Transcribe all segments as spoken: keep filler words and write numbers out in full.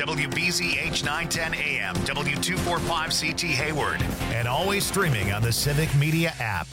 W B Z H nine ten A M, W two forty-five C T Hayward, and always streaming on the Civic Media app.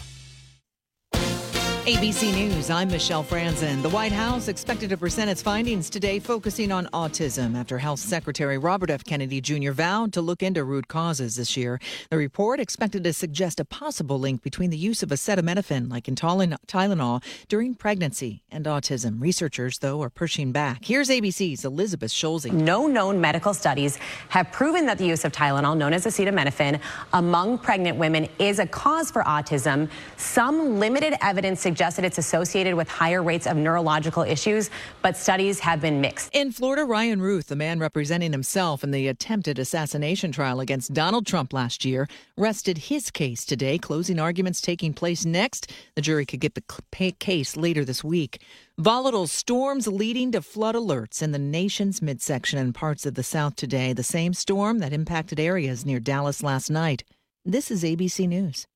A B C News, I'm Michelle Franzen. The White House expected to present its findings today focusing on autism after Health Secretary Robert F. Kennedy Junior vowed to look into root causes this year. The report expected to suggest a possible link between the use of acetaminophen, like in Tylenol, during pregnancy and autism. Researchers, though, are pushing back. Here's A B C's Elizabeth Scholze. No known medical studies have proven that the use of Tylenol, known as acetaminophen, among pregnant women is a cause for autism. Some limited evidence suggests suggested it's associated with higher rates of neurological issues, but studies have been mixed. In Florida, Ryan Ruth, the man representing himself in the attempted assassination trial against Donald Trump last year, rested his case today. Closing arguments taking place next. The jury could get the case later this week. Volatile storms leading to flood alerts in the nation's midsection and parts of the South today. The same storm that impacted areas near Dallas last night. This is A B C News.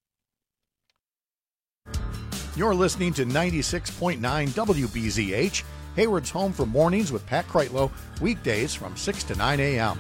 You're listening to ninety-six point nine W B Z H, Hayward's home for mornings with Pat Kreitlow, weekdays from six to nine a.m.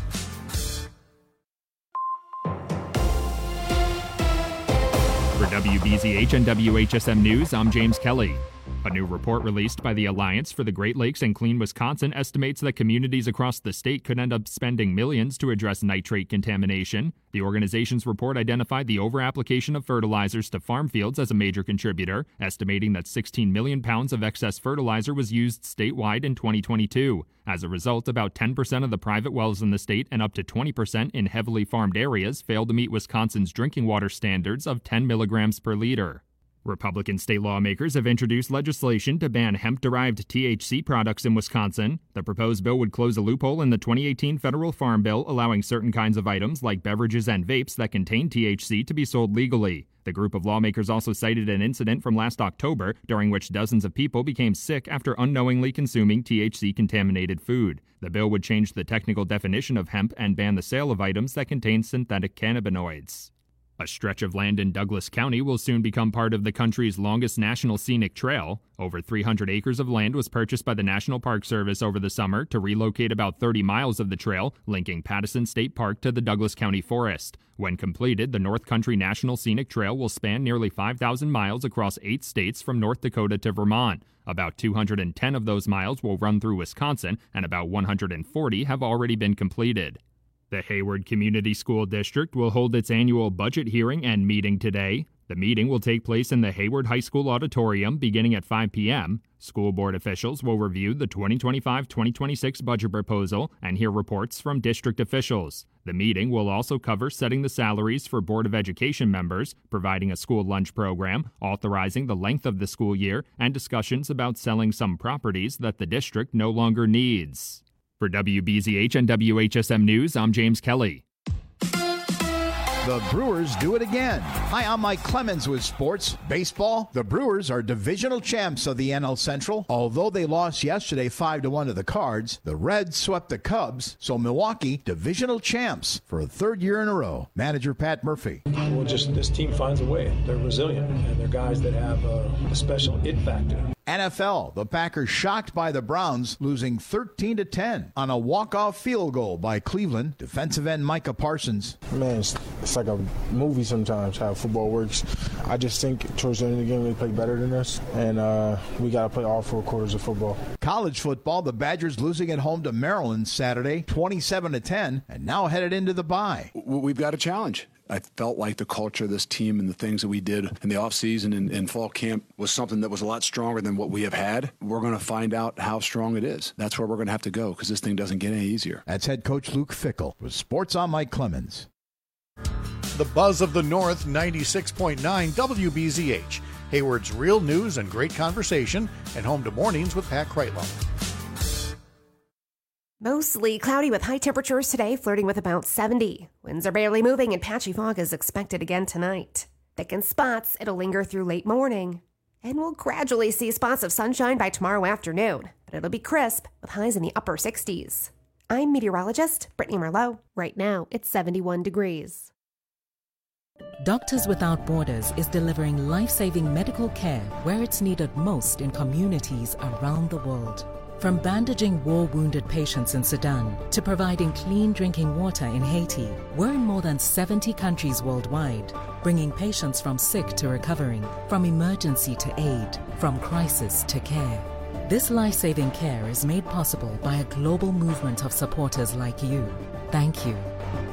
For W B Z H and W H S M News, I'm James Kelly. A new report released by the Alliance for the Great Lakes and Clean Wisconsin estimates that communities across the state could end up spending millions to address nitrate contamination. The organization's report identified the overapplication of fertilizers to farm fields as a major contributor, estimating that sixteen million pounds of excess fertilizer was used statewide in twenty twenty-two. As a result, about ten percent of the private wells in the state and up to twenty percent in heavily farmed areas failed to meet Wisconsin's drinking water standards of ten milligrams per liter. Republican state lawmakers have introduced legislation to ban hemp-derived T H C products in Wisconsin. The proposed bill would close a loophole in the twenty eighteen federal farm bill, allowing certain kinds of items like beverages and vapes that contain T H C to be sold legally. The group of lawmakers also cited an incident from last October, during which dozens of people became sick after unknowingly consuming T H C-contaminated food. The bill would change the technical definition of hemp and ban the sale of items that contain synthetic cannabinoids. A stretch of land in Douglas County will soon become part of the country's longest national scenic trail. Over three hundred acres of land was purchased by the National Park Service over the summer to relocate about thirty miles of the trail, linking Pattison State Park to the Douglas County Forest. When completed, the North Country National Scenic Trail will span nearly five thousand miles across eight states from North Dakota to Vermont. About two hundred ten of those miles will run through Wisconsin, and about one hundred forty have already been completed. The Hayward Community School District will hold its annual budget hearing and meeting today. The meeting will take place in the Hayward High School auditorium beginning at five p.m. School board officials will review the twenty twenty-five twenty twenty-six budget proposal and hear reports from district officials. The meeting will also cover setting the salaries for Board of Education members, providing a school lunch program, authorizing the length of the school year, and discussions about selling some properties that the district no longer needs. For W B Z H and W H S M News, I'm James Kelly. The Brewers do it again. Hi, I'm Mike Clemens with sports. Baseball, the Brewers are divisional champs of the N L Central. Although they lost yesterday five to one to the Cards, the Reds swept the Cubs, so Milwaukee, divisional champs for a third year in a row. Manager Pat Murphy. Well, just this team finds a way. They're resilient, and they're guys that have a, a special it factor. N F L, the Packers shocked by the Browns, losing thirteen to ten on a walk-off field goal by Cleveland. Defensive end Micah Parsons. Man, it's, it's like a movie sometimes how football works. I just think towards the end of the game they play better than us, and uh, we got to play all four quarters of football. College football, the Badgers losing at home to Maryland Saturday, twenty-seven to ten, and now headed into the bye. We've got a challenge. I felt like the culture of this team and the things that we did in the offseason and in fall camp was something that was a lot stronger than what we have had. We're going to find out how strong it is. That's where we're going to have to go because this thing doesn't get any easier. That's head coach Luke Fickell. With Sports, I'm Mike Clemens. The Buzz of the North, ninety-six point nine W B Z H. Hayward's real news and great conversation, and home to mornings with Pat Kreitlow. Mostly cloudy with high temperatures today, flirting with about seventy. Winds are barely moving and patchy fog is expected again tonight. Thick in spots, it'll linger through late morning. And we'll gradually see spots of sunshine by tomorrow afternoon, but it'll be crisp with highs in the upper sixties. I'm meteorologist Brittany Merlot. Right now, it's seventy-one degrees. Doctors Without Borders is delivering life-saving medical care where it's needed most in communities around the world. From bandaging war-wounded patients in Sudan to providing clean drinking water in Haiti, we're in more than seventy countries worldwide, bringing patients from sick to recovering, from emergency to aid, from crisis to care. This life-saving care is made possible by a global movement of supporters like you. Thank you.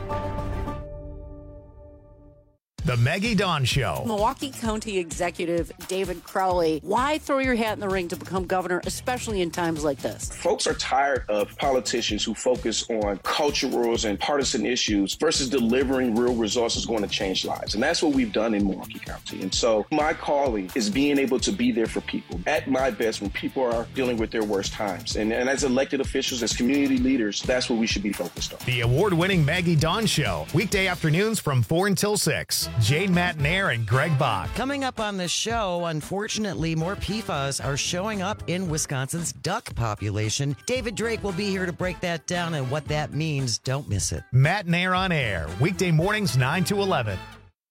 The Maggie Dawn Show. Milwaukee County Executive David Crowley, why throw your hat in the ring to become governor, especially in times like this? Folks are tired of politicians who focus on culturals and partisan issues versus delivering real results that's going to change lives. And that's what we've done in Milwaukee County. And so my calling is being able to be there for people at my best when people are dealing with their worst times. And, and as elected officials, as community leaders, that's what we should be focused on. The award-winning Maggie Dawn Show. Weekday afternoons from four until six. Jane Matnair and Greg Bach. Coming up on this show, unfortunately, more P FAS are showing up in Wisconsin's duck population. David Drake will be here to break that down and what that means. Don't miss it. Matnair on air, weekday mornings nine to eleven.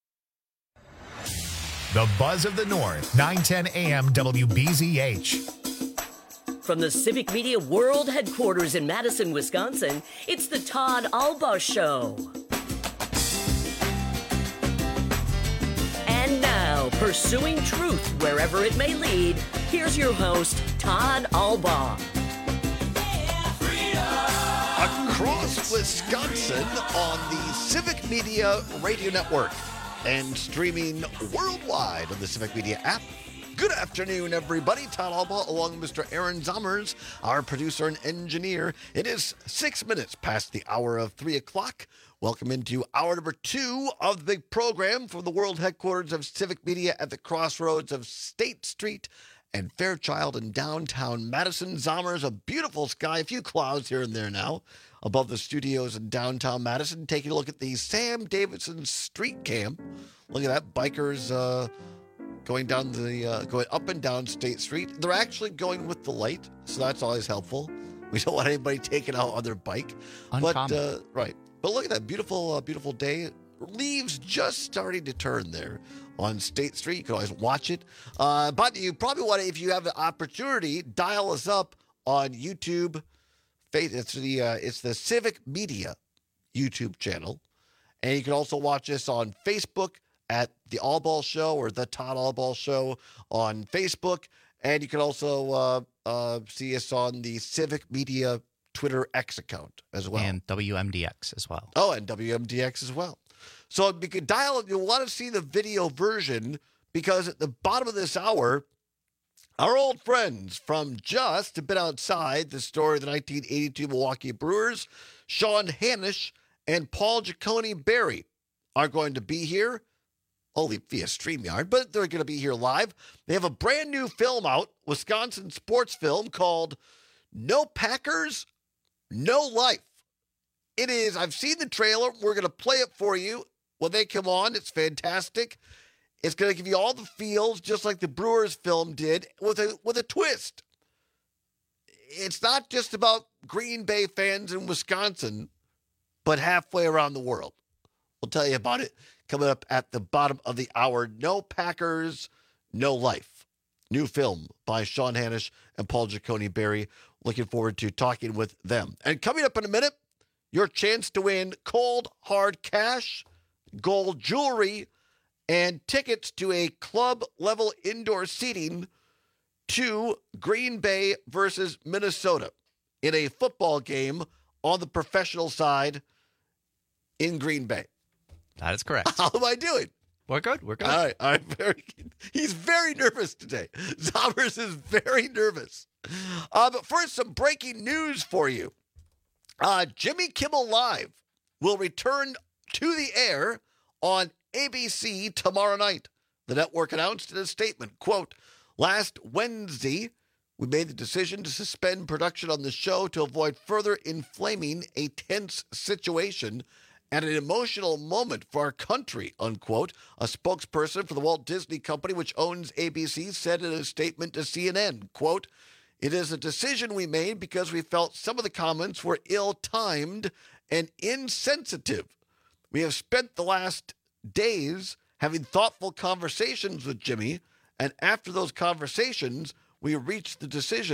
The Buzz of the North, nine ten a.m. W B Z H. From the Civic Media World Headquarters in Madison, Wisconsin, it's the Todd Albaugh Show. And now, pursuing truth wherever it may lead, here's your host, Todd Albaugh. Across Wisconsin on the Civic Media Radio Network and streaming worldwide on the Civic Media app. Good afternoon, everybody. Todd Albaugh along with Mister Aaron Zommers, our producer and engineer. It is six minutes past the hour of three o'clock. Welcome into hour number two of the big program from the world headquarters of Civic Media at the crossroads of State Street and Fairchild in downtown Madison. Zommers, a beautiful sky, a few clouds here and there now above the studios in downtown Madison. Taking a look at the Sam Davidson Street Cam. Look at that, bikers uh, going down the uh, going up and down State Street. They're actually going with the light, so that's always helpful. We don't want anybody taking out on their bike. Uncommon. But uh, right. But look at that beautiful, uh, beautiful day. Leaves just starting to turn there on State Street. You can always watch it. Uh, but you probably want to, if you have the opportunity, dial us up on YouTube. It's the uh, it's the Civic Media YouTube channel, and you can also watch us on Facebook at the Albaugh Show or the Todd Albaugh Show on Facebook, and you can also uh, uh, see us on the Civic Media Twitter X account as well. And W M D X as well. Oh, and W M D X as well. So you can dial, you'll want to see the video version because at the bottom of this hour, our old friends from just a bit outside the story of the nineteen eighty-two Milwaukee Brewers, Sean Hanisch and Paul Giacone Berry are going to be here, only via StreamYard, but they're going to be here live. They have a brand new film out, Wisconsin sports film called No Packers, No Life. It is, I've seen the trailer. We're going to play it for you when they come on. It's fantastic. It's going to give you all the feels, just like the Brewers film did, with a with a twist. It's not just about Green Bay fans in Wisconsin, but halfway around the world. We'll tell you about it coming up at the bottom of the hour. No Packers, No Life. New film by Sean Hanisch and Paul Giacone Berry. Looking forward to talking with them. And coming up in a minute, your chance to win cold, hard cash, gold jewelry, and tickets to a club-level indoor seating to Green Bay versus Minnesota in a football game on the professional side in Green Bay. That is correct. How am I doing? We're good. We're good. All right. All right. Very good. He's very nervous today. Zommers is very nervous. Uh, but first, some breaking news for you. Uh, Jimmy Kimmel Live will return to the air on A B C tomorrow night. The network announced in a statement, quote, last Wednesday, we made the decision to suspend production on the show to avoid further inflaming a tense situation at an emotional moment for our country, unquote. A spokesperson for the Walt Disney Company, which owns A B C, said in a statement to C N N, quote, it is a decision we made because we felt some of the comments were ill-timed and insensitive. We have spent the last days having thoughtful conversations with Jimmy, and after those conversations, we reached the decision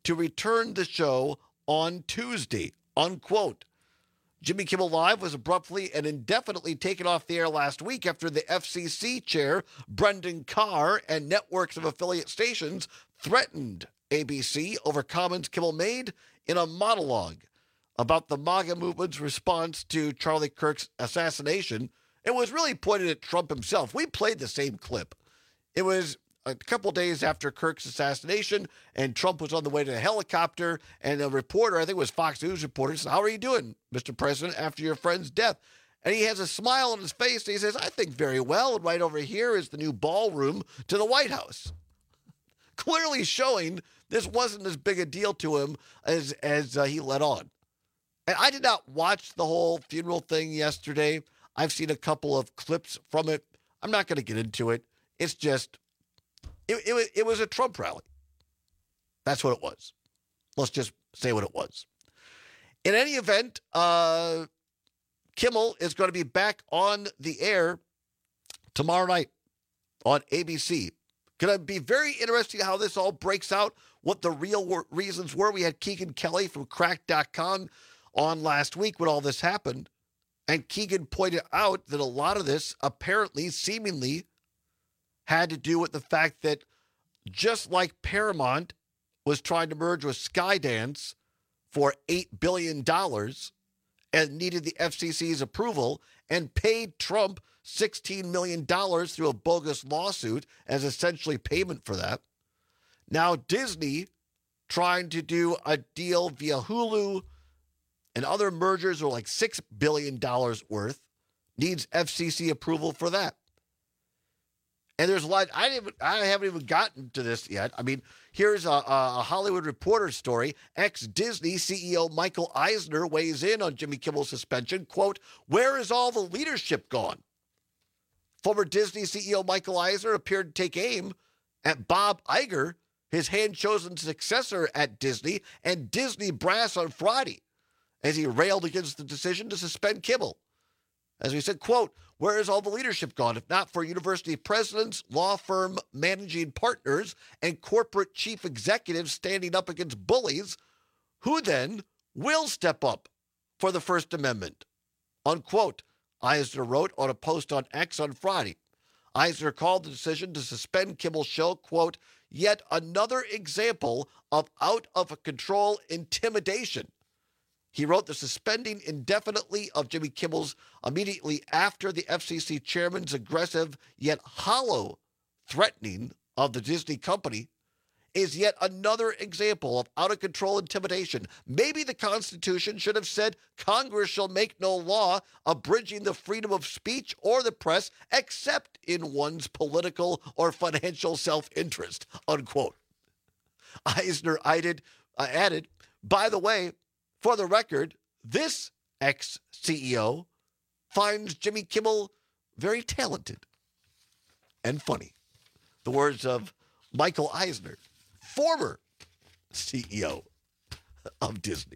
to return the show on Tuesday, unquote. Jimmy Kimmel Live was abruptly and indefinitely taken off the air last week after the F C C chair, Brendan Carr, and networks of affiliate stations threatened A B C over comments Kimmel made in a monologue about the MAGA movement's response to Charlie Kirk's assassination. It was really pointed at Trump himself. We played the same clip. It was a couple days after Kirk's assassination, and Trump was on the way to a helicopter, and a reporter, I think it was Fox News reporter, said, "How are you doing, Mister President, after your friend's death?" And he has a smile on his face, and he says, "I think very well, and right over here is the new ballroom to the White House." Clearly showing this wasn't as big a deal to him as, as uh, he let on. And I did not watch the whole funeral thing yesterday. I've seen a couple of clips from it. I'm not going to get into it. It's just, it, it, it was a Trump rally. That's what it was. Let's just say what it was. In any event, uh, Kimmel is going to be back on the air tomorrow night on A B C. Going to be very interesting how this all breaks out, what the real wor- reasons were. We had Keegan Kelly from cracked dot com on last week when all this happened. And Keegan pointed out that a lot of this apparently, seemingly, had to do with the fact that just like Paramount was trying to merge with Skydance for eight billion dollars and needed the F C C's approval and paid Trump sixteen million dollars through a bogus lawsuit as essentially payment for that. Now Disney, trying to do a deal via Hulu and other mergers are like six billion dollars worth, needs F C C approval for that. And there's a lot, I, didn't, I haven't even gotten to this yet. I mean, here's a, a Hollywood Reporter story. Ex-Disney C E O Michael Eisner weighs in on Jimmy Kimmel's suspension. Quote, "Where is all the leadership gone?" Former Disney C E O Michael Eisner appeared to take aim at Bob Iger, his hand-chosen successor at Disney, and Disney brass on Friday, as he railed against the decision to suspend Kimmel. As we said, quote, "Where is all the leadership gone? If not for university presidents, law firm managing partners, and corporate chief executives standing up against bullies, who then will step up for the First Amendment?" Unquote, Eisner wrote on a post on X on Friday. Eisner called the decision to suspend Kimmel's show, quote, "yet another example of out-of-control intimidation." He wrote the suspending indefinitely of Jimmy Kimmel's immediately after the F C C chairman's aggressive yet hollow threatening of the Disney company is yet another example of out-of-control intimidation. Maybe the Constitution should have said Congress shall make no law abridging the freedom of speech or the press except in one's political or financial self-interest, unquote. Eisner added, uh, added, by the way, for the record, this ex-C E O finds Jimmy Kimmel very talented and funny. The words of Michael Eisner, former C E O of Disney.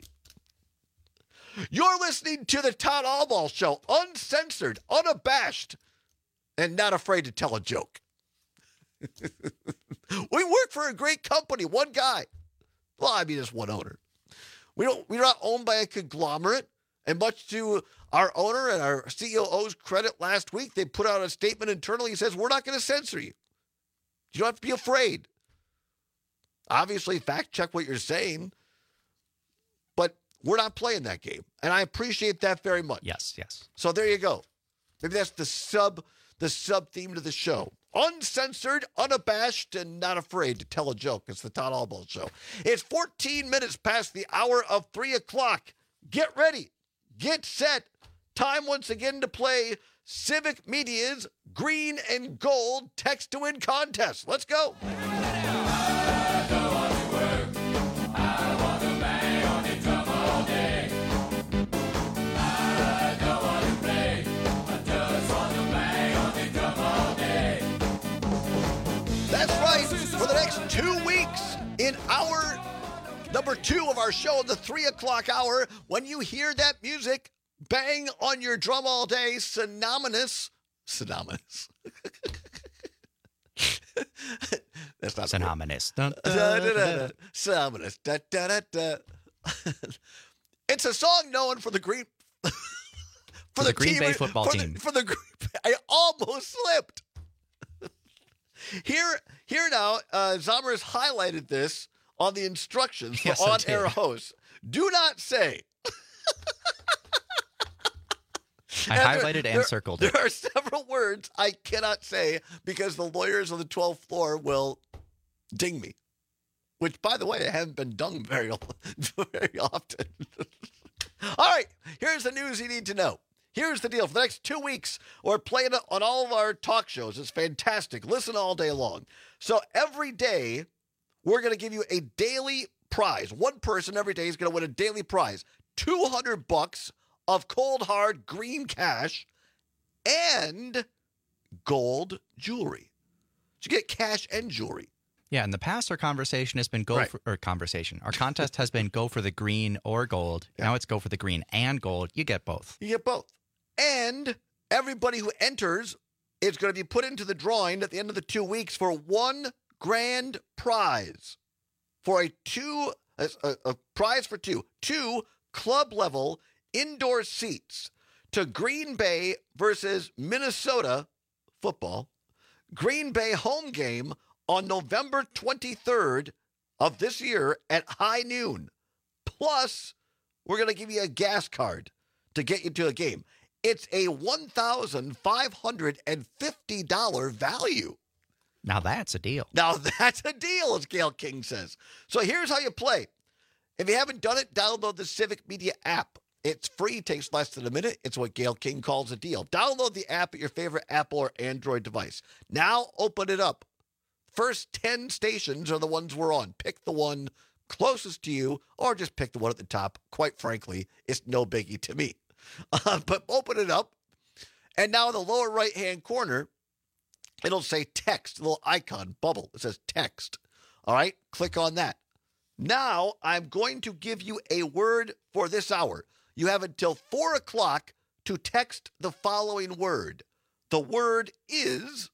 You're listening to the Todd Albaugh Show, uncensored, unabashed, and not afraid to tell a joke. We work for a great company, one guy. Well, I mean, it's one owner. We don't, we're not owned by a conglomerate, and much to our owner and our C E O's credit last week, they put out a statement internally that says, we're not going to censor you. You don't have to be afraid. Obviously, fact check what you're saying, but we're not playing that game, and I appreciate that very much. Yes, yes. So there you go. Maybe that's the sub, the sub theme to the show. Uncensored, unabashed, and not afraid to tell a joke. It's the Todd Albaugh Show. It's fourteen minutes past the hour of three o'clock. Get ready. Get set. Time once again to play Civic Media's Green and Gold Text to Win contest. Let's go. For the next two weeks, in hour number two of our show, the three o'clock hour, when you hear that music bang on your drum all day, synonymous, synonymous. That's not synonymous. Synonymous. Da, da, da, da. It's a song known for the Green for, for the, the Green team, Bay football for team. The, for the Green Bay, I almost slipped. Here, here now, uh, Zommers highlighted this on the instructions for yes, on-air hosts. Do not say. I and highlighted there, and there, circled there it. There are several words I cannot say because the lawyers on the twelfth floor will ding me. Which, by the way, I haven't been dung very, very often. All right, here's the news you need to know. Here's the deal. For the next two weeks, we're playing it on all of our talk shows. It's fantastic. Listen all day long. So every day, we're going to give you a daily prize. One person every day is going to win a daily prize. two hundred bucks of cold, hard, green cash and gold jewelry. So you get cash and jewelry. Yeah, in the past, our conversation has been go right. for, or conversation. Our contest has been go for the green or gold. Yeah. Now it's go for the green and gold. You get both. You get both. And everybody who enters is going to be put into the drawing at the end of the two weeks for one grand prize. For a two, a, a, a prize for two, two club level indoor seats to Green Bay versus Minnesota football. Green Bay home game on November twenty-third of this year at high noon. Plus, we're going to give you a gas card to get you to a game. It's a one thousand five hundred fifty dollars value. Now that's a deal. Now that's a deal, as Gail King says. So here's how you play. If you haven't done it, download the Civic Media app. It's free, takes less than a minute. It's what Gail King calls a deal. Download the app at your favorite Apple or Android device. Now open it up. First ten stations are the ones we're on. Pick the one closest to you, or just pick the one at the top. Quite frankly, it's no biggie to me. Uh, but open it up, and now in the lower right-hand corner, it'll say text, a little icon, bubble. It says text. All right, click on that. Now I'm going to give you a word for this hour. You have until four o'clock to text the following word. The word is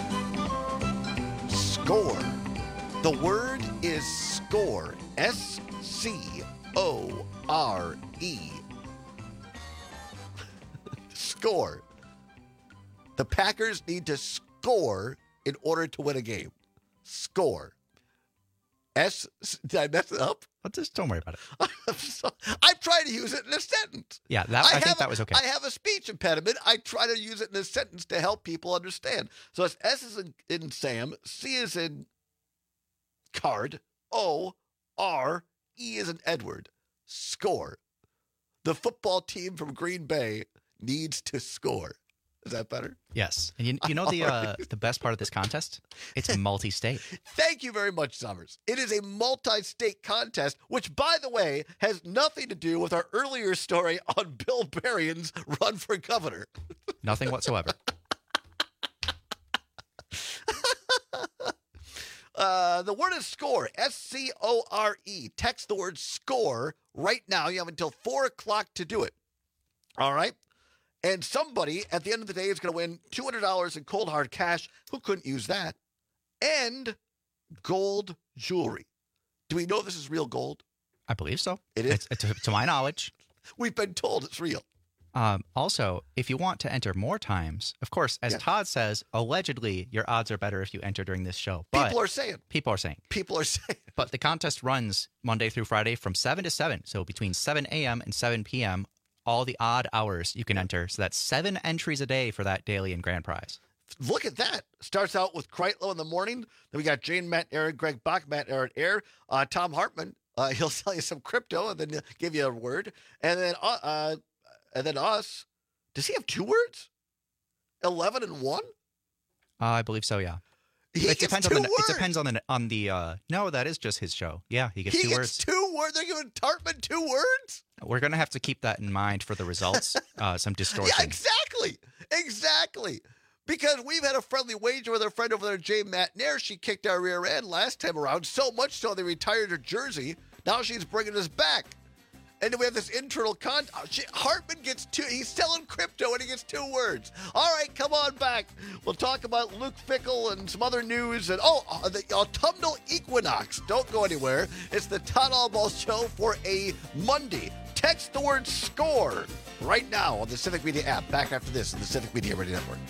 score. The word is score. S C O R E. Score. The Packers need to score in order to win a game. Score. S. Did I mess it up? Well, just don't worry about it. I'm, so, I'm trying to use it in a sentence. Yeah, that, I, I think a, that was okay. I have a speech impediment. I try to use it in a sentence to help people understand. So it's S is in, in Sam, C is in card, O, R, E is in Edward. Score. The football team from Green Bay needs to score. Is that better? Yes. And you, you know the uh, the best part of this contest? It's multi-state. Thank you very much, Summers. It is a multi-state contest, which, by the way, has nothing to do with our earlier story on Bill Berrien's run for governor. Nothing whatsoever. uh, the word is score. S C O R E. Text the word score right now. You have until four o'clock to do it. All right? And somebody at the end of the day is going to win two hundred dollars in cold hard cash. Who couldn't use that? And gold jewelry. Do we know this is real gold? I believe so. It is? It's, to, to my knowledge. We've been told it's real. Um, also, if you want to enter more times, of course, as yeah. Todd says, allegedly your odds are better if you enter during this show. But people are saying. People are saying. People are saying. But the contest runs Monday through Friday from seven to seven. So between seven a.m. and seven p.m., all the odd hours you can enter. So that's seven entries a day for that daily and grand prize. Look at that. Starts out with Kreitlow in the morning. Then we got Jane, Matt, Aaron, Greg Bach, Matt, Aaron, Air. Uh, Tom Hartman, uh, he'll sell you some crypto and then he'll give you a word. And then uh, uh, and then us. Does he have two words? eleven and one? Uh, I believe so, yeah. He it gets depends two on the, words. It depends on the on the. Uh, no, that is just his show. Yeah, he gets he two gets words. Two words. They're giving Tartman two words. We're gonna have to keep that in mind for the results. uh, some distortion. Yeah, exactly, exactly. Because we've had a friendly wager with our friend over there, Jane Matt Nair. She kicked our rear end last time around, so much so they retired her jersey. Now she's bringing us back. And then we have this internal con. Oh, shit, Hartman gets two. He's selling crypto and he gets two words. All right, come on back. We'll talk about Luke Fickell and some other news. And oh, uh, the autumnal equinox. Don't go anywhere. It's the Todd Allball Show for a Monday. Text the word SCORE right now on the Civic Media app. Back after this on the Civic Media Radio Network.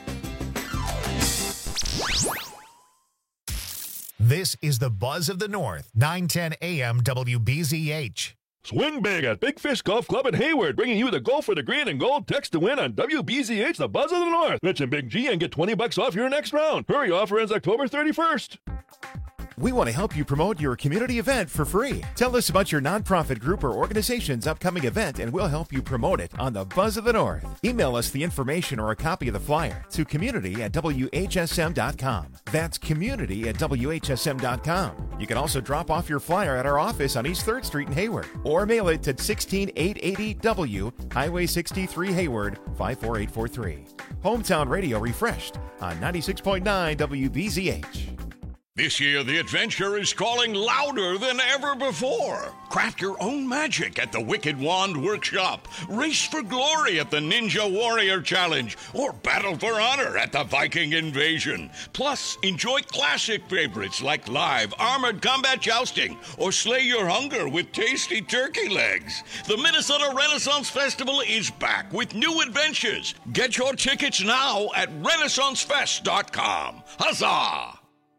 This is the Buzz of the North, nine ten A M W B Z H. Swing big at Big Fish Golf Club in Hayward, bringing you the Golf for the Green and Gold text to win on W B Z H, the Buzz of the North. Mention Big G and get twenty bucks off your next round. Hurry, offer ends October thirty-first. We want to help you promote your community event for free. Tell us about your nonprofit group or organization's upcoming event, and we'll help you promote it on the Buzz of the North. Email us the information or a copy of the flyer to community at W H S M dot com. That's community at W H S M dot com. You can also drop off your flyer at our office on East third Street in Hayward, or mail it to sixteen eight eighty W, Highway sixty-three, Hayward, five four eight four three. Hometown Radio refreshed on ninety-six point nine W B Z H. This year, the adventure is calling louder than ever before. Craft your own magic at the Wicked Wand Workshop. Race for glory at the Ninja Warrior Challenge. Or battle for honor at the Viking Invasion. Plus, enjoy classic favorites like live armored combat jousting. Or slay your hunger with tasty turkey legs. The Minnesota Renaissance Festival is back with new adventures. Get your tickets now at renaissance fest dot com. Huzzah!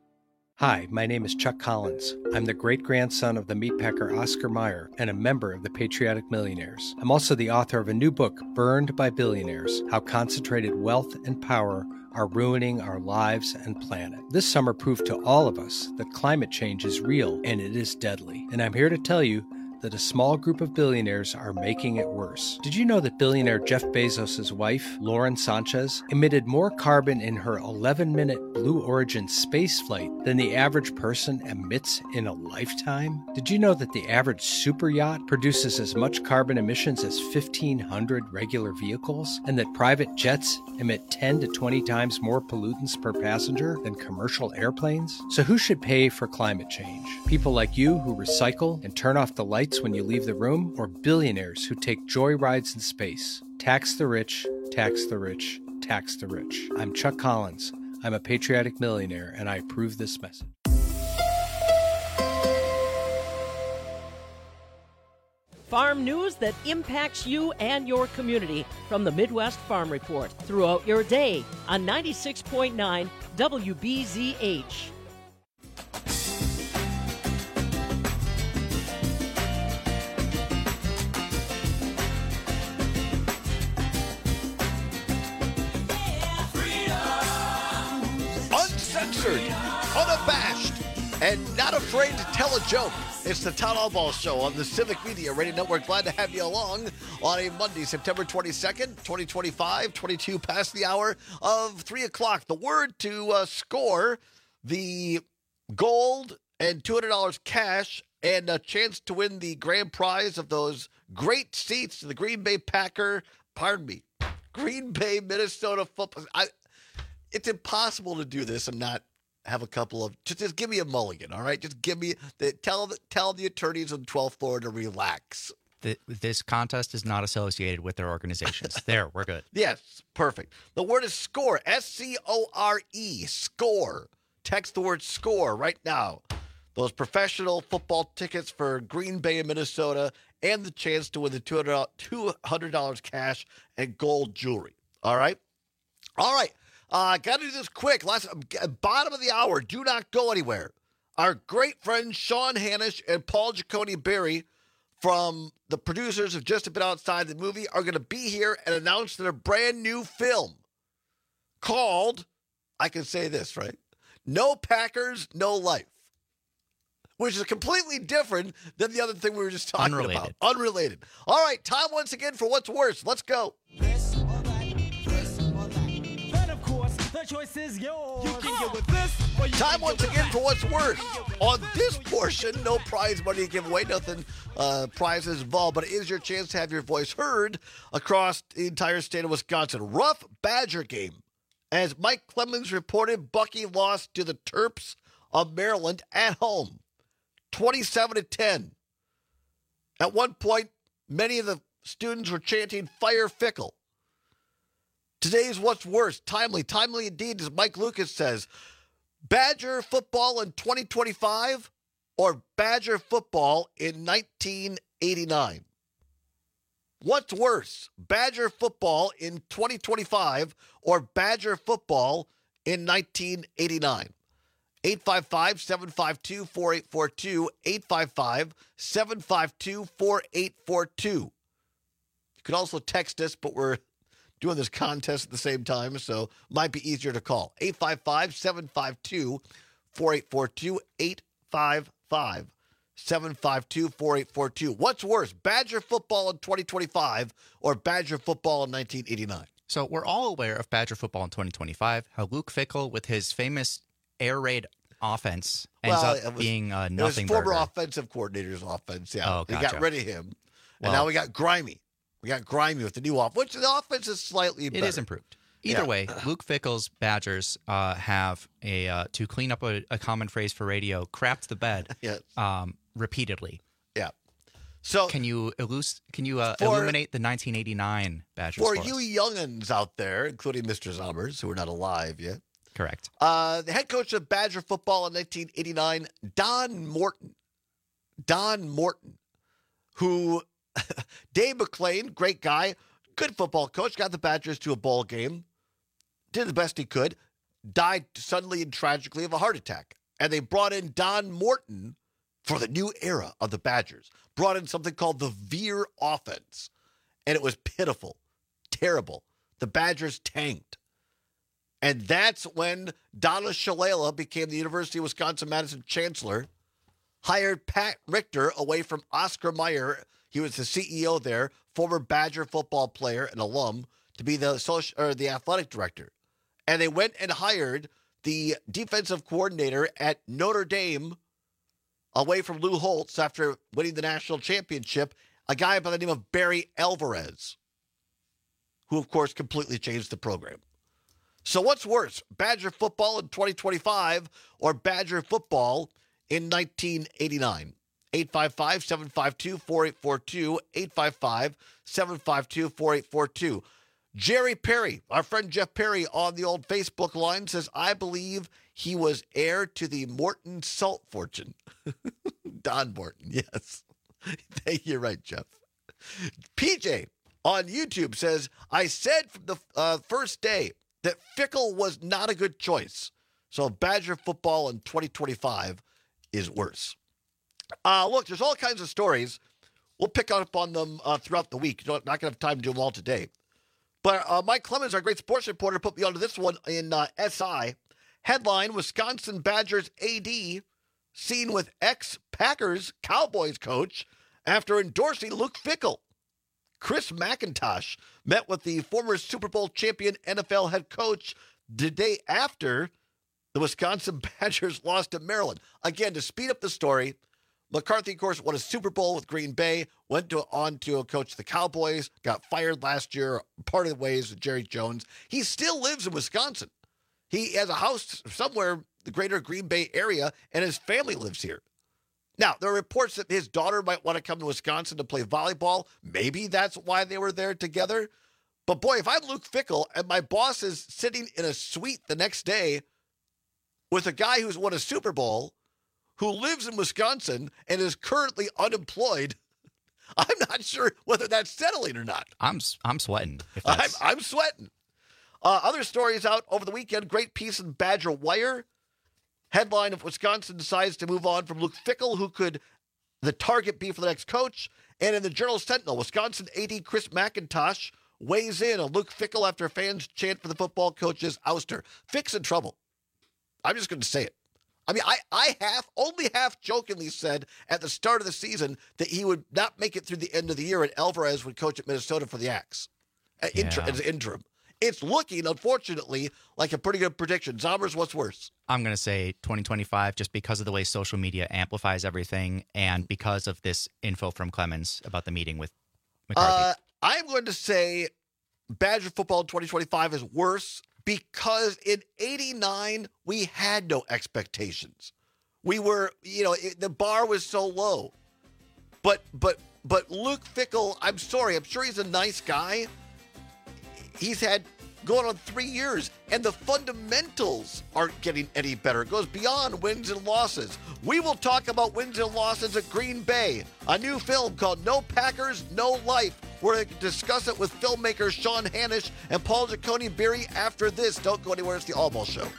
Hi, my name is Chuck Collins. I'm the great-grandson of the meatpacker Oscar Mayer and a member of the Patriotic Millionaires. I'm also the author of a new book, Burned by Billionaires: How Concentrated Wealth and Power Are Ruining Our Lives and Planet. This summer proved to all of us that climate change is real and it is deadly. And I'm here to tell you that a small group of billionaires are making it worse. Did you know that billionaire Jeff Bezos' wife, Lauren Sanchez, emitted more carbon in her eleven-minute Blue Origin space flight than the average person emits in a lifetime? Did you know that the average super yacht produces as much carbon emissions as fifteen hundred regular vehicles, and that private jets emit ten to twenty times more pollutants per passenger than commercial airplanes? So who should pay for climate change? People like you who recycle and turn off the lights when you leave the room, or billionaires who take joy rides in space? Tax the rich, tax the rich, tax the rich. I'm Chuck Collins. I'm a patriotic millionaire, and I approve this message. Farm news that impacts you and your community from the Midwest Farm Report throughout your day on ninety-six point nine W B Z H. Unabashed, and not afraid to tell a joke. It's the Todd Allball Show on the Civic Media Radio Network. Glad to have you along on a Monday, September twenty-second, twenty twenty-five, twenty-two past the hour of three o'clock. The word to uh, score the gold and two hundred dollars cash and a chance to win the grand prize of those great seats to the Green Bay Packer, pardon me, Green Bay, Minnesota football. I, it's impossible to do this and not have a couple of, just, just give me a mulligan, all right? Just give me, the, tell, the, tell the attorneys on the twelfth floor to relax. The, this contest is not associated with their organizations. There, we're good. Yes, perfect. The word is SCORE, S C O R E, SCORE. Text the word SCORE right now. Those professional football tickets for Green Bay and Minnesota and the chance to win the two hundred dollars cash and gold jewelry, all right? All right. Uh, got to do this quick. Last bottom of the hour. Do not go anywhere. Our great friends Sean Hanish and Paul Giacone Berry from the producers of Just a Bit Outside the Movie are going to be here and announce their brand new film called, I can say this, right? No Packers, No Life, which is completely different than the other thing we were just talking Unrelated. about. Unrelated. All right, time once again for What's Worse. Let's go. The choice is yours. You can get with this, or you Time can once get again with for What's Worse. On this portion, no prize money to give away, nothing uh, prizes involved, but it is your chance to have your voice heard across the entire state of Wisconsin. Rough Badger game. As Mike Clemens reported, Bucky lost to the Terps of Maryland at home, twenty-seven to ten. At one point, Many of the students were chanting, "Fire Fickle." Today's What's Worse, timely, timely indeed, as Mike Lucas says. Badger football in twenty twenty-five or Badger football in nineteen eighty-nine? What's worse, Badger football in twenty twenty-five or Badger football in nineteen eighty-nine? eight five five, seven five two, four eight four two, eight five five, seven five two, four eight four two. You can also text us, but we're doing this contest at the same time, so might be easier to call. eight five five, seven five two, four eight four two, eight five five, seven five two, four eight four two. What's worse, Badger football in twenty twenty-five or Badger football in nineteen eighty-nine? So we're all aware of Badger football in twenty twenty-five, how Luke Fickell, with his famous air raid offense, ends Well, up it was- being a It was nothing former burger. offensive coordinator's offense, yeah. Oh, They gotcha. got rid of him, and Well- now we got Grimy. We got Grimy with the new offense, which the offense is slightly It better. is improved. Either Yeah. way, Luke Fickell's Badgers uh, have a, uh, to clean up a, a common phrase for radio, crapped the bed Yes. um, repeatedly. Yeah. So can you illus- can you uh, for- illuminate the nineteen eighty-nine Badgers For for you us? youngins out there, including Mister Zombers, who are not alive yet, Correct. uh, the head coach of Badger football in nineteen eighty-nine, Don Morton. Don Morton, who Dave McClain, great guy, good football coach, got the Badgers to a bowl game, did the best he could, died suddenly and tragically of a heart attack. And they brought in Don Morton for the new era of the Badgers. Brought in something called the Veer offense. And it was pitiful, terrible. The Badgers tanked. And that's when Donna Shalala became the University of Wisconsin-Madison chancellor, hired Pat Richter away from Oscar Mayer. He was the C E O there, former Badger football player and alum, to be the social, or the athletic director. And they went and hired the defensive coordinator at Notre Dame away from Lou Holtz after winning the national championship, a guy by the name of Barry Alvarez, who, of course, completely changed the program. So what's worse, Badger football in twenty twenty-five or Badger football in nineteen eighty-nine? eight five five, seven five two, four eight four two, eight five five, seven five two, four eight four two. Jerry Perry, our friend Jeff Perry on the old Facebook line says, I believe he was heir to the Morton salt fortune. Don Morton, yes. You're right, Jeff. P J on YouTube says, I said from the uh, first day that Fickell was not a good choice. So Badger football in twenty twenty-five is worse. Uh, look, there's all kinds of stories. We'll pick up on them uh, throughout the week. Not going to have time to do them all today. But uh, Mike Clemens, our great sports reporter, put me onto this one in uh, S I. Headline, Wisconsin Badgers A D seen with ex-Packers Cowboys coach after endorsing Luke Fickell. Chris McIntosh met with the former Super Bowl champion N F L head coach the day after the Wisconsin Badgers lost to Maryland. Again, to speed up the story, McCarthy, of course, won a Super Bowl with Green Bay, went to, on to coach the Cowboys, got fired last year, part of the ways with Jerry Jones. He still lives in Wisconsin. He has a house somewhere in the greater Green Bay area, and his family lives here. Now, there are reports that his daughter might want to come to Wisconsin to play volleyball. Maybe that's why they were there together. But boy, if I'm Luke Fickell and my boss is sitting in a suite the next day with a guy who's won a Super Bowl, who lives in Wisconsin and is currently unemployed, I'm not sure whether that's settling or not. I'm I'm sweating. If I'm, that's... I'm sweating. Uh, other stories out over the weekend. Great piece in Badger Wire. Headline, if Wisconsin decides to move on from Luke Fickell, who could the target be for the next coach? And in the Journal Sentinel, Wisconsin A D Chris McIntosh weighs in on Luke Fickell after fans chant for the football coach's ouster. Fick's in trouble. I'm just going to say it. I mean, I, I half, only half jokingly said at the start of the season that he would not make it through the end of the year and Alvarez would coach at Minnesota for the Axe uh, inter, Yeah. as interim. It's looking, unfortunately, like a pretty good prediction. Zombers, what's worse? I'm going to say twenty twenty-five just because of the way social media amplifies everything and because of this info from Clemens about the meeting with McCarthy. Uh, I'm going to say Badger football in twenty twenty-five is worse because in eighty-nine, we had no expectations. We were, you know, it, the bar was so low. But but But Luke Fickell, I'm sorry, I'm sure he's a nice guy. He's had going on three years, and the fundamentals aren't getting any better. It goes beyond wins and losses. We will talk about wins and losses at Green Bay, a new film called No Packers, No Life. We're going to discuss it with filmmakers Sean Hanish and Paul Giacone-Berry after this. Don't go anywhere. It's the All Ball Show.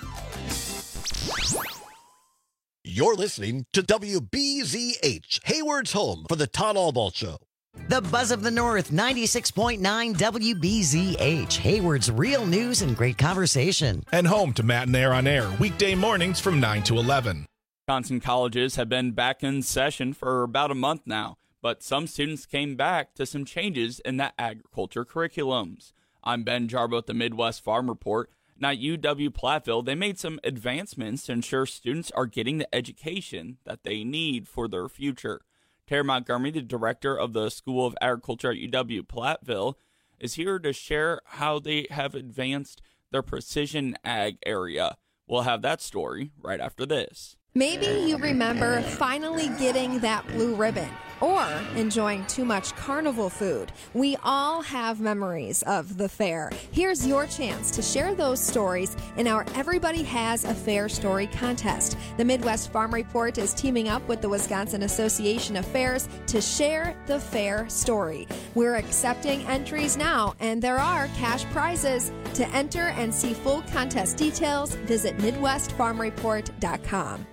You're listening to W B Z H, Hayward's home for the Todd Allball Show. The Buzz of the North, ninety-six point nine W B Z H, Hayward's real news and great conversation. And home to Matt and Air on Air, weekday mornings from nine to eleven. Wisconsin colleges have been back in session for about a month now, but some students came back to some changes in the agriculture curriculums. I'm Ben Jarbo at the Midwest Farm Report. Now, at U W-Platteville, they made some advancements to ensure students are getting the education that they need for their future. Terry Montgomery, the director of the School of Agriculture at U W-Platteville, is here to share how they have advanced their precision ag area. We'll have that story right after this. Maybe you remember finally getting that blue ribbon or enjoying too much carnival food. We all have memories of the fair. Here's your chance to share those stories in our Everybody Has a Fair Story contest. The Midwest Farm Report is teaming up with the Wisconsin Association of Fairs to share the fair story. We're accepting entries now, and there are cash prizes. To enter and see full contest details, visit midwest farm report dot com.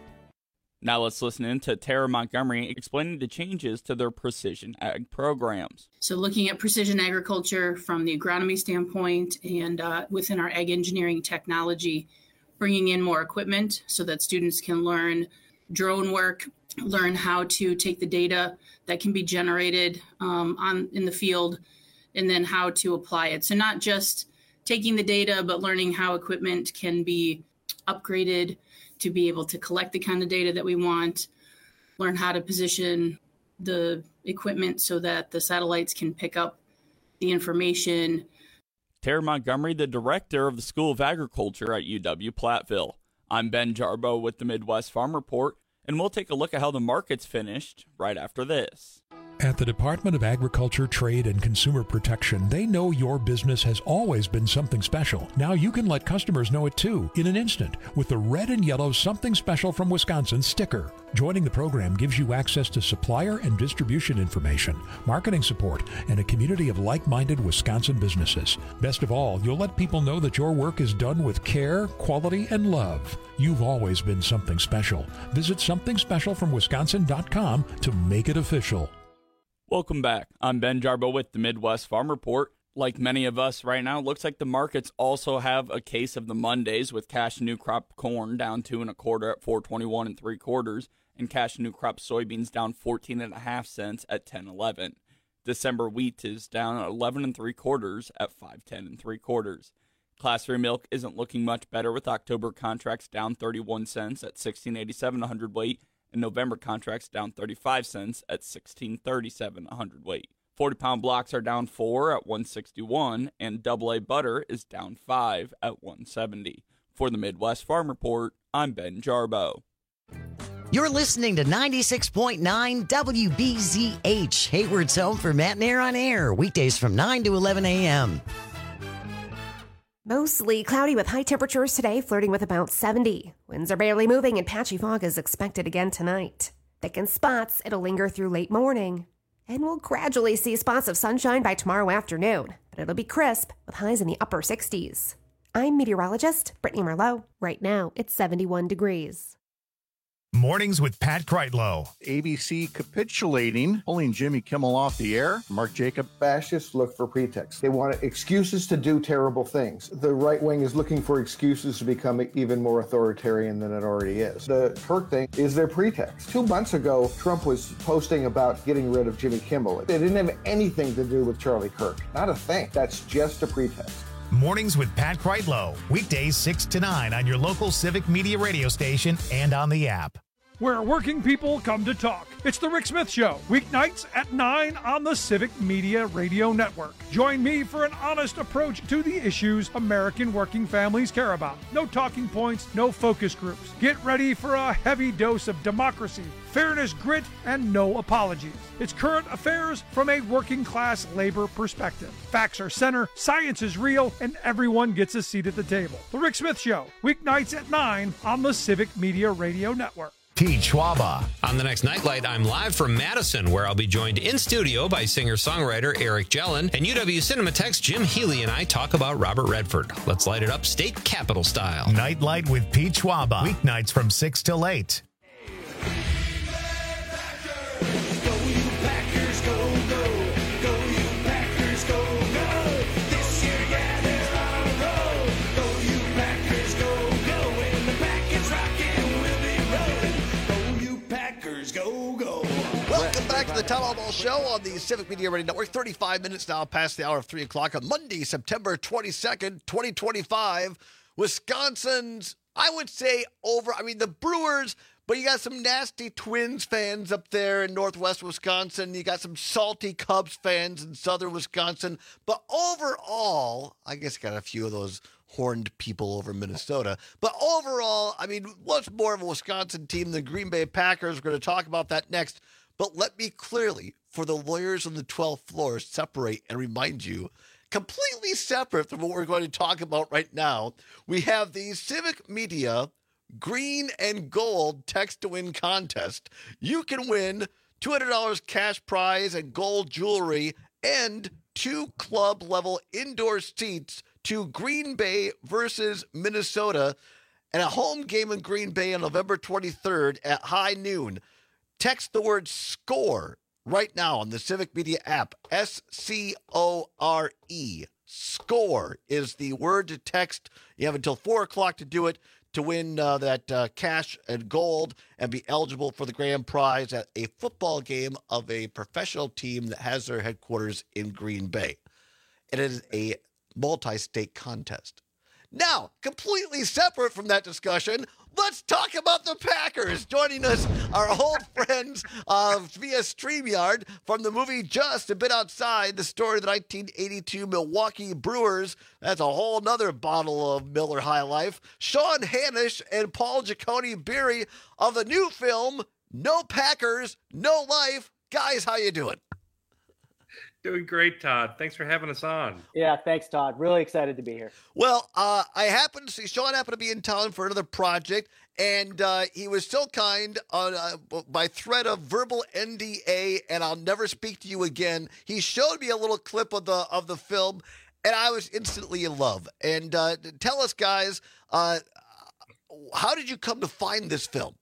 Now let's listen in to Tara Montgomery explaining the changes to their precision ag programs. So looking at precision agriculture from the agronomy standpoint and uh, within our ag engineering technology, bringing in more equipment so that students can learn drone work, learn how to take the data that can be generated um, on in the field, and then how to apply it. So not just taking the data, but learning how equipment can be upgraded to be able to collect the kind of data that we want, learn how to position the equipment so that the satellites can pick up the information. Terry Montgomery, the director of the School of Agriculture at U W-Platteville. I'm Ben Jarbo with the Midwest Farm Report, and we'll take a look at how the market's finished right after this. At the Department of Agriculture, Trade, and Consumer Protection, they know your business has always been something special. Now you can let customers know it too, in an instant, with the red and yellow Something Special from Wisconsin sticker. Joining the program gives you access to supplier and distribution information, marketing support, and a community of like-minded Wisconsin businesses. Best of all, you'll let people know that your work is done with care, quality, and love. You've always been something special. Visit something special from wisconsin dot com to make it official. Welcome back. I'm Ben Jarbo with the Midwest Farm Report. Like many of us right now, it looks like the markets also have a case of the Mondays, with cash new crop corn down two and a quarter at four twenty-one and three quarters, and cash new crop soybeans down fourteen and a half cents at ten eleven. December wheat is down eleven and three quarters at five ten and three quarters. Class three milk isn't looking much better, with October contracts down thirty-one cents at sixteen eighty-seven a hundredweight, and November contracts down thirty-five cents at sixteen thirty-seven a hundredweight. forty-pound blocks are down four at one sixty-one, and double A butter is down five at one seventy. For the Midwest Farm Report, I'm Ben Jarbo. You're listening to ninety-six point nine W B Z H, Hayward's home for Matt and Air on Air, weekdays from nine to eleven a.m. Mostly cloudy with high temperatures today, flirting with about seventy. Winds are barely moving and patchy fog is expected again tonight. Thick in spots, it'll linger through late morning. And we'll gradually see spots of sunshine by tomorrow afternoon, but it'll be crisp with highs in the upper sixties. I'm meteorologist Brittany Merlot. Right now, it's seventy-one degrees. Mornings with Pat Kreitlow. A B C capitulating, pulling Jimmy Kimmel off the air. Mark Jacob. Fascists look for pretexts. They want excuses to do terrible things. The right wing is looking for excuses to become even more authoritarian than it already is. The Kirk thing is their pretext. Two months ago, Trump was posting about getting rid of Jimmy Kimmel. It didn't have anything to do with Charlie Kirk. Not a thing. That's just a pretext. Mornings with Pat Kreitlow. Weekdays six to nine on your local Civic Media radio station and on the app. where working people come to talk. It's The Rick Smith Show, weeknights at nine on the Civic Media Radio Network. Join me for an honest approach to the issues American working families care about. No talking points, no focus groups. Get ready for a heavy dose of democracy, fairness, grit, and no apologies. It's current affairs from a working class labor perspective. Facts are center, science is real, and everyone gets a seat at the table. The Rick Smith Show, weeknights at nine on the Civic Media Radio Network. Pete Schwaba. On the next Nightlight, I'm live from Madison, where I'll be joined in studio by singer-songwriter Eric Jellin, and U W Cinematech's Jim Healy and I talk about Robert Redford. Let's light it up state capitol style. Nightlight with Pete Schwaba. Weeknights from six till eight. Welcome back to the Town Hall Ball Show on the Civic Media Radio Network. thirty-five minutes now past the hour of three o'clock on Monday, September twenty-second, twenty twenty-five. Wisconsin's, I would say, over. I mean, the Brewers, but you got some nasty Twins fans up there in northwest Wisconsin. You got some salty Cubs fans in southern Wisconsin. But overall, I guess you got a few of those horned people over Minnesota. But overall, I mean, what's more of a Wisconsin team than Green Bay Packers? We're going to talk about that next. But let me clearly, for the lawyers on the twelfth floor, separate and remind you, completely separate from what we're going to talk about right now, we have the Civic Media Green and Gold Text to Win contest. You can win two hundred dollars cash prize and gold jewelry and two club-level indoor seats to Green Bay versus Minnesota and a home game in Green Bay on November twenty-third at high noon. Text the word SCORE right now on the Civic Media app. S C O R E. SCORE is the word to text. You have until four o'clock to do it to win uh, that uh, cash and gold and be eligible for the grand prize at a football game of a professional team that has their headquarters in Green Bay. It is a multi-state contest. Now, completely separate from that discussion, let's talk about the Packers. Joining us, our old friends uh, via StreamYard from the movie Just a Bit Outside, the story of the nineteen eighty-two Milwaukee Brewers. That's a whole nother bottle of Miller High Life. Sean Hanish and Paul Giacone-Beery of the new film, No Packers, No Life. Guys, how you doing? Doing great, Todd. Thanks for having us on. Yeah, thanks, Todd. Really excited to be here. Well, uh, I happened to see Sean happened to be in town for another project, and uh, he was so kind on uh, by threat of verbal N D A, and I'll never speak to you again. He showed me a little clip of the of the film, and I was instantly in love. And uh, tell us, guys, uh, how did you come to find this film?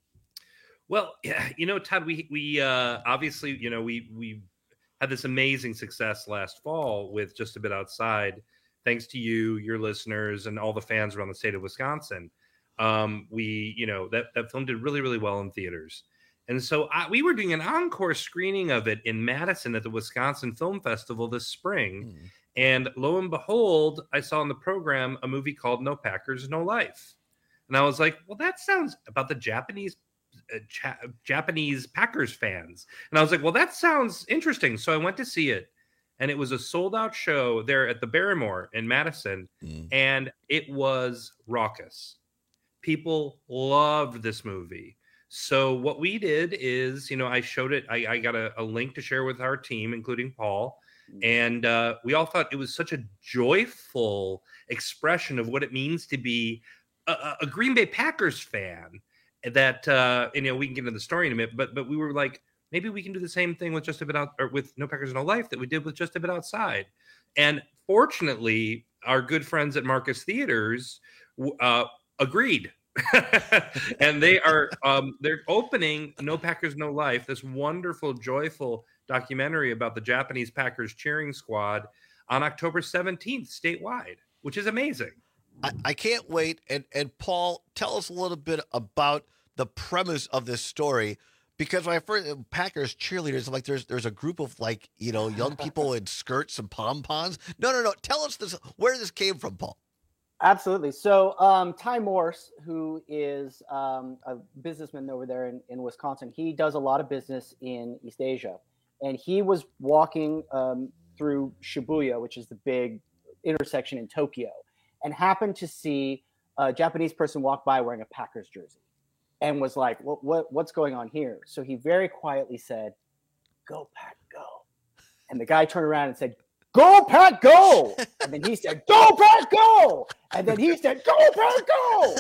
Well, yeah, you know, Todd, we we uh, obviously, you know, we we. had this amazing success last fall with Just a Bit Outside, thanks to you, your listeners, and all the fans around the state of Wisconsin. Um, we, you know, that, that film did really, really well in theaters. And so I, we were doing an encore screening of it in Madison at the Wisconsin Film Festival this spring. Mm. And lo and behold, I saw in the program a movie called No Packers, No Life. And I was like, well, that sounds about the Japanese Uh, Cha- Japanese Packers fans. And I was like, well, that sounds interesting. So I went to see it, and it was a sold out show there at the Barrymore in Madison. Mm. And it was raucous. People loved this movie. So what we did is, you know, I showed it. I, I got a, a link to share with our team, including Paul. And uh, we all thought it was such a joyful expression of what it means to be a, a Green Bay Packers fan. That uh, you know, we can get into the story in a minute, but but we were like, maybe we can do the same thing with Just a Bit Out, or with No Packers, No Life that we did with Just a Bit Outside. And fortunately, our good friends at Marcus Theaters uh, agreed, and they are um, they're opening No Packers, No Life, this wonderful, joyful documentary about the Japanese Packers cheering squad on October seventeenth statewide, which is amazing. I, I can't wait. And, and Paul, tell us a little bit about the premise of this story, because when I first Packers cheerleaders, I'm like, there's there's a group of like, you know, young people in skirts and pom poms. No, no, no. Tell us this, where this came from, Paul. Absolutely. So um, Ty Morse, who is um, a businessman over there in, in Wisconsin, he does a lot of business in East Asia. And he was walking um, through Shibuya, which is the big intersection in Tokyo, and happened to see a Japanese person walk by wearing a Packers jersey and was like, what, what, what's going on here? So he very quietly said, "Go Pack, go." And the guy turned around and said, "Go Pack, go." And then he said, "Go Pack, go." And then he said, "Go Pack, go."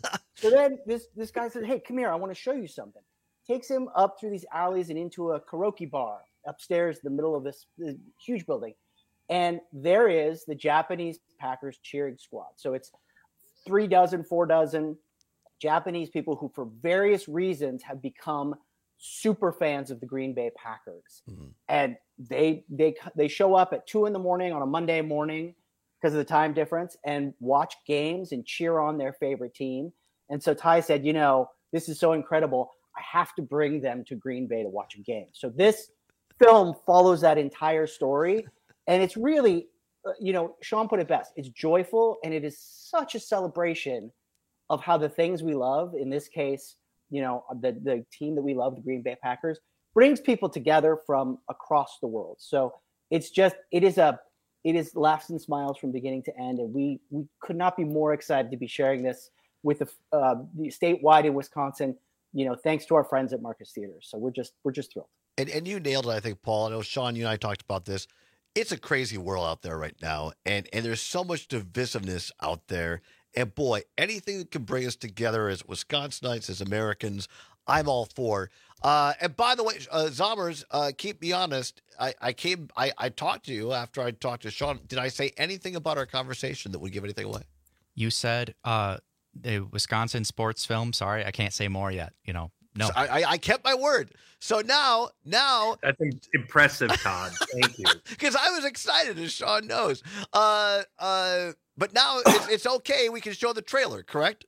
So then this, this guy said, "Hey, come here. I want to show you something." Takes him up through these alleys and into a karaoke bar upstairs in the middle of this, this huge building. And there is the Japanese Packers cheering squad. So it's three dozen, four dozen Japanese people who, for various reasons, have become super fans of the Green Bay Packers. Mm-hmm. And they they they show up at two in the morning on a Monday morning because of the time difference and watch games and cheer on their favorite team. And so Ty said, you know, this is so incredible. I have to bring them to Green Bay to watch a game. So this film follows that entire story. And it's really, uh, you know, Sean put it best. It's joyful, and it is such a celebration of how the things we love, in this case, you know, the, the team that we love, the Green Bay Packers, brings people together from across the world. So it's just, it is a, it is laughs and smiles from beginning to end. And we, we could not be more excited to be sharing this with the, uh, the statewide in Wisconsin, you know, thanks to our friends at Marcus Theaters. So we're just, we're just thrilled. And, and you nailed it, I think, Paul. I know, Sean, you and I talked about this. It's a crazy world out there right now. And, and there's so much divisiveness out there. And boy, anything that can bring us together as Wisconsinites, as Americans, I'm all for. Uh, and by the way, uh, Zommers, uh, keep me honest. I, I came, I, I talked to you after I talked to Sean. Did I say anything about our conversation that would give anything away? You said uh, the Wisconsin sports film. Sorry, I can't say more yet. You know, no. So I, I kept my word. So now, now that's impressive, Todd. Thank you. Because I was excited, as Sean knows. Uh, uh, but now it's, it's okay. We can show the trailer, correct?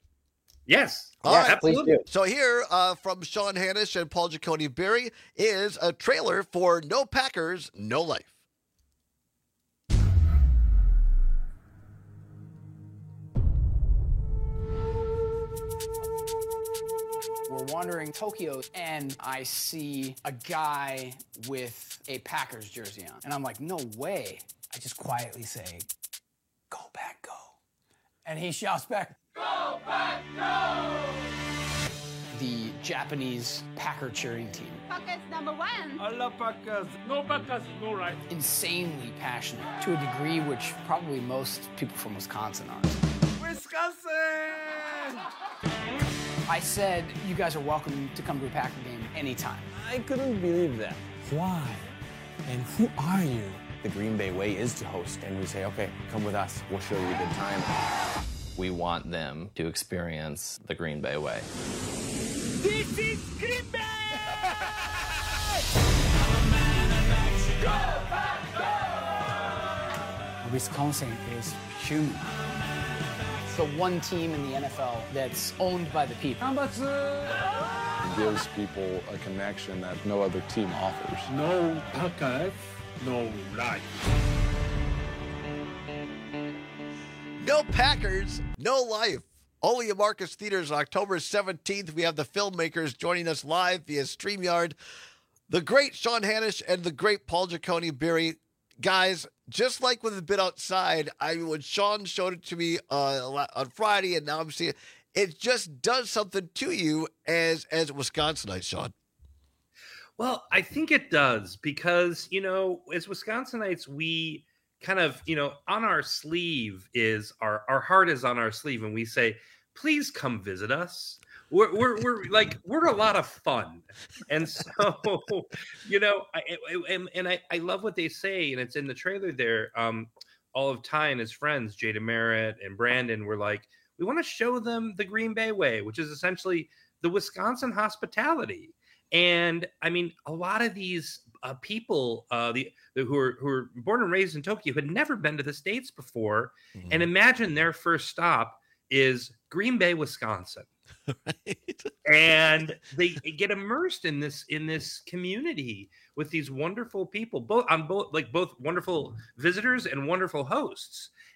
Yes. All yeah, right. Absolutely. So here, uh, from Sean Hanish and Paul Giacone-Berry, is a trailer for No Packers, No Life. We're wandering Tokyo, and I see a guy with a Packers jersey on. And I'm like, no way. I just quietly say, "Go Pack, go." And he shouts back, "Go Pack, go!" The Japanese Packer cheering team. Packers number one. I love Packers. No Packers, no right. Insanely passionate to a degree which probably most people from Wisconsin aren't. Wisconsin! I said, you guys are welcome to come to a Packer game anytime. I couldn't believe that. Why? And who are you? The Green Bay way is to host, and we say, okay, come with us. We'll show you a good time. We want them to experience the Green Bay way. This is Green Bay! Wisconsin is human. The one team in the N F L that's owned by the people. It gives people a connection that no other team offers. No Packers, no life. No Packers, no life. Only at Marcus Theaters on October seventeenth. We have the filmmakers joining us live via StreamYard. The great Sean Hanish and the great Paul Giacone-Berry. Guys, just like with the bit outside, I when Sean showed it to me uh, on Friday, and now I'm seeing it, it just does something to you as as Wisconsinites, Sean. Well, I think it does because, you know, as Wisconsinites, we kind of, you know, on our sleeve is our our heart is on our sleeve, and we say, please come visit us. We're, we're, we're like, we're a lot of fun. And so, you know, I, I, and I, I love what they say, and it's in the trailer there. Um, all of Ty and his friends, Jada Merritt and Brandon, were like, we want to show them the Green Bay way, which is essentially the Wisconsin hospitality. And I mean, a lot of these uh, people uh, the, the who are who are born and raised in Tokyo had never been to the States before. Mm-hmm. And imagine their first stop is Green Bay, Wisconsin. Right. And they get immersed in this in this community with these wonderful people, both on both like both wonderful visitors and wonderful hosts.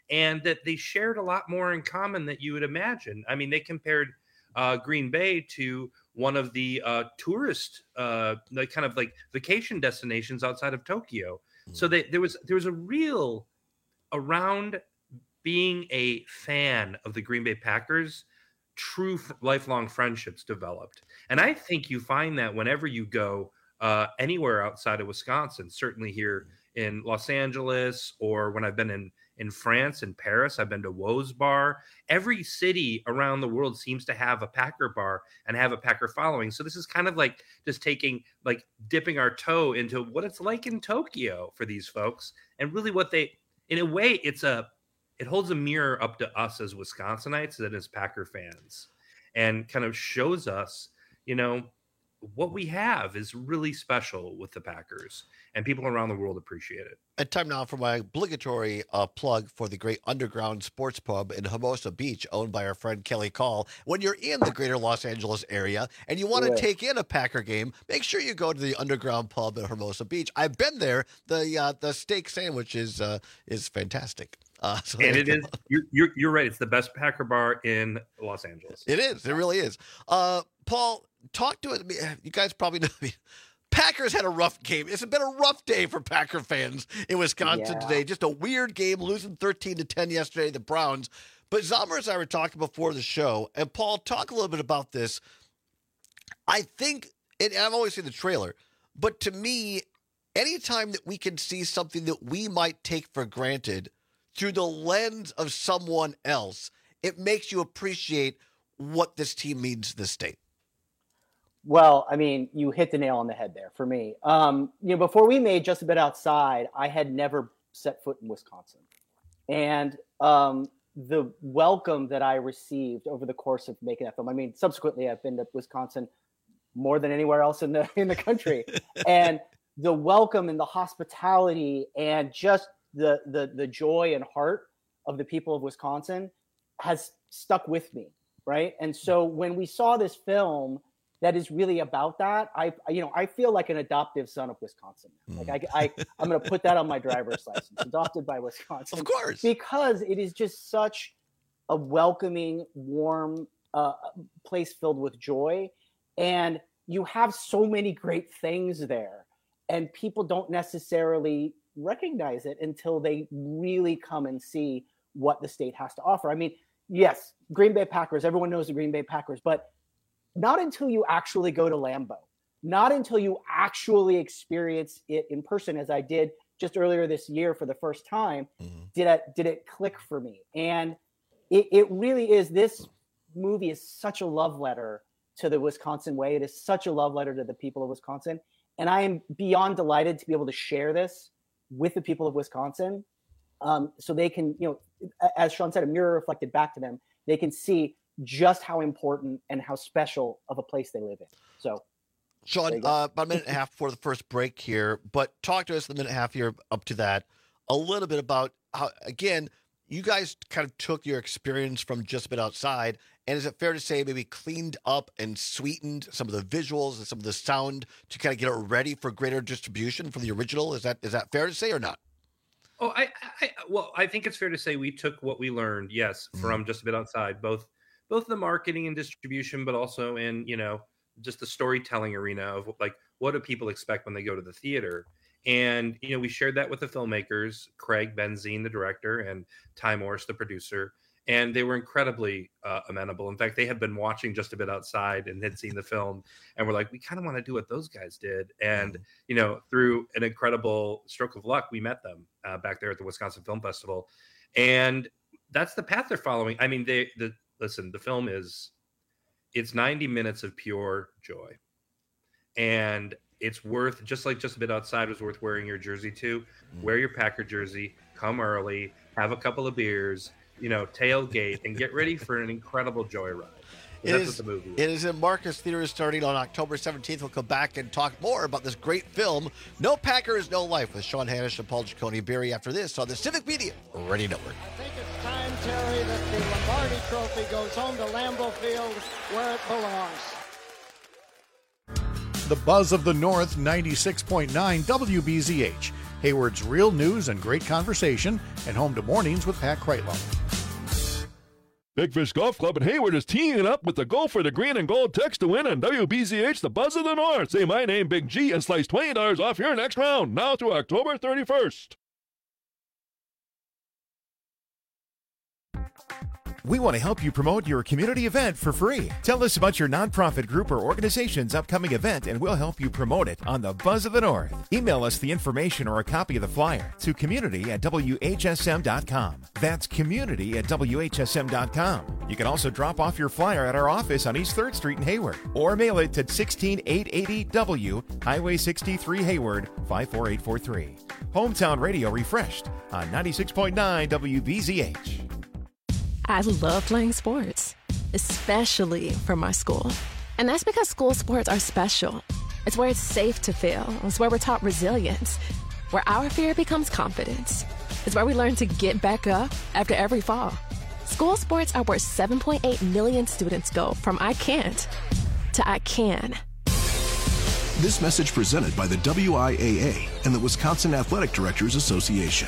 and that they shared a lot more in common than you would imagine. I mean, they compared uh, Green Bay to one of the uh, tourist, uh, like kind of like vacation destinations outside of Tokyo. Mm. So they, there was there was a real around being a fan of the Green Bay Packers, true f- lifelong friendships developed. And I think you find that whenever you go uh, anywhere outside of Wisconsin, certainly here in Los Angeles, or when I've been in, in France, in Paris, I've been to Woe's Bar. Every city around the world seems to have a Packer bar and have a Packer following. So this is kind of like just taking, like dipping our toe into what it's like in Tokyo for these folks. And really what they, in a way, it's a, it holds a mirror up to us as Wisconsinites and as Packer fans, and kind of shows us, you know, what we have is really special with the Packers, and people around the world appreciate it. And time now for my obligatory uh, plug for the great underground sports pub in Hermosa Beach, owned by our friend Kelly Call. When you're in the greater Los Angeles area and you want to Yeah. take in a Packer game, make sure you go to the underground pub in Hermosa Beach. I've been there. The uh, the steak sandwich is uh, is fantastic. Uh, so And there it you is, go. you're, you're, you're right. It's the best Packer bar in Los Angeles. It is. It really is. Uh, Paul, talk to it. You guys probably know me. Packers had a rough game. It's been a rough day for Packer fans in Wisconsin Yeah. today. Just a weird game, losing thirteen to ten yesterday, the Browns. But Zalmer and I were talking before the show, and Paul, talk a little bit about this. I think, and I've always seen the trailer, but to me, anytime that we can see something that we might take for granted through the lens of someone else, it makes you appreciate what this team means to the state. Well, I mean, you hit the nail on the head there for me. Um, you know, before we made Just a Bit Outside, I had never set foot in Wisconsin. And um, the welcome that I received over the course of making that film, I mean, subsequently, I've been to Wisconsin more than anywhere else in the in the country. And the welcome and the hospitality and just the the the joy and heart of the people of Wisconsin has stuck with me, right? And so when we saw this film that is really about that, I you know I feel like an adoptive son of Wisconsin. Like I, I I'm going to put that on my driver's license, adopted by Wisconsin, of course, because it is just such a welcoming, warm uh, place filled with joy, and you have so many great things there, and people don't necessarily recognize it until they really come and see what the state has to offer. I mean, yes, Green Bay Packers, everyone knows the Green Bay Packers, but not until you actually go to Lambeau, not until you actually experience it in person, as I did just earlier this year for the first time, mm-hmm. did it, did it click for me. And it, it really is, this movie is such a love letter to the Wisconsin way. It is such a love letter to the people of Wisconsin. And I am beyond delighted to be able to share this with the people of Wisconsin, um, so they can, you know, as Sean said, a mirror reflected back to them. They can see just how important and how special of a place they live in. So, Sean, uh, about a minute and a half before the first break here, but talk to us the minute and a half here up to that a little bit about how, again, you guys kind of took your experience from Just a Bit Outside, and is it fair to say maybe cleaned up and sweetened some of the visuals and some of the sound to kind of get it ready for greater distribution from the original? Is that is that fair to say or not? Oh, I, I well, I think it's fair to say we took what we learned, yes, from mm-hmm. Just a Bit Outside, both both the marketing and distribution, but also in, you know, just the storytelling arena of like, what do people expect when they go to the theater? And, you know, we shared that with the filmmakers, Craig Benzine, the director, and Ty Morris, the producer. And they were incredibly uh, amenable. In fact, they had been watching Just a Bit Outside and had seen the film and were like, we kind of want to do what those guys did. And, mm-hmm. you know, through an incredible stroke of luck, we met them uh, back there at the Wisconsin Film Festival. And that's the path they're following. I mean, they, the, listen, the film is, it's ninety minutes of pure joy. And it's worth, just like Just a Bit Outside was worth wearing your jersey to, mm-hmm. wear your Packer jersey, come early, have a couple of beers, you know, tailgate, and get ready for an incredible joyride. It That's is, what the movie is. It is in Marcus Theaters starting on October seventeenth. We'll come back and talk more about this great film, No Packers, No Life, with Sean Hannish and Paul Giacone-Berry after this on the Civic Media Radio Network. I think it's time, Terry, that the Lombardi Trophy goes home to Lambeau Field where it belongs. The buzz of the North, ninety-six point nine W B Z H. Hayward's real news and great conversation, and home to Mornings with Pat Kreitlow. Big Fish Golf Club in Hayward is teeing up with the Go for the Green and Gold text to win on W B Z H, the Buzz of the North. Say my name, Big G, and slice twenty dollars off your next round, now through October thirty-first. We want to help you promote your community event for free. Tell us about your nonprofit group or organization's upcoming event and we'll help you promote it on the Buzz of the North. Email us the information or a copy of the flyer to community at W H S M dot com. That's community at W H S M dot com. You can also drop off your flyer at our office on East third Street in Hayward or mail it to sixteen eight eighty W, Highway sixty-three, Hayward, five four eight four three. Hometown Radio refreshed on ninety-six point nine W B Z H. I love playing sports, especially for my school. And that's because school sports are special. It's where it's safe to fail. It's where we're taught resilience, where our fear becomes confidence. It's where we learn to get back up after every fall. School sports are where seven point eight million students go from I can't to I can. This message presented by the W I A A and the Wisconsin Athletic Directors Association.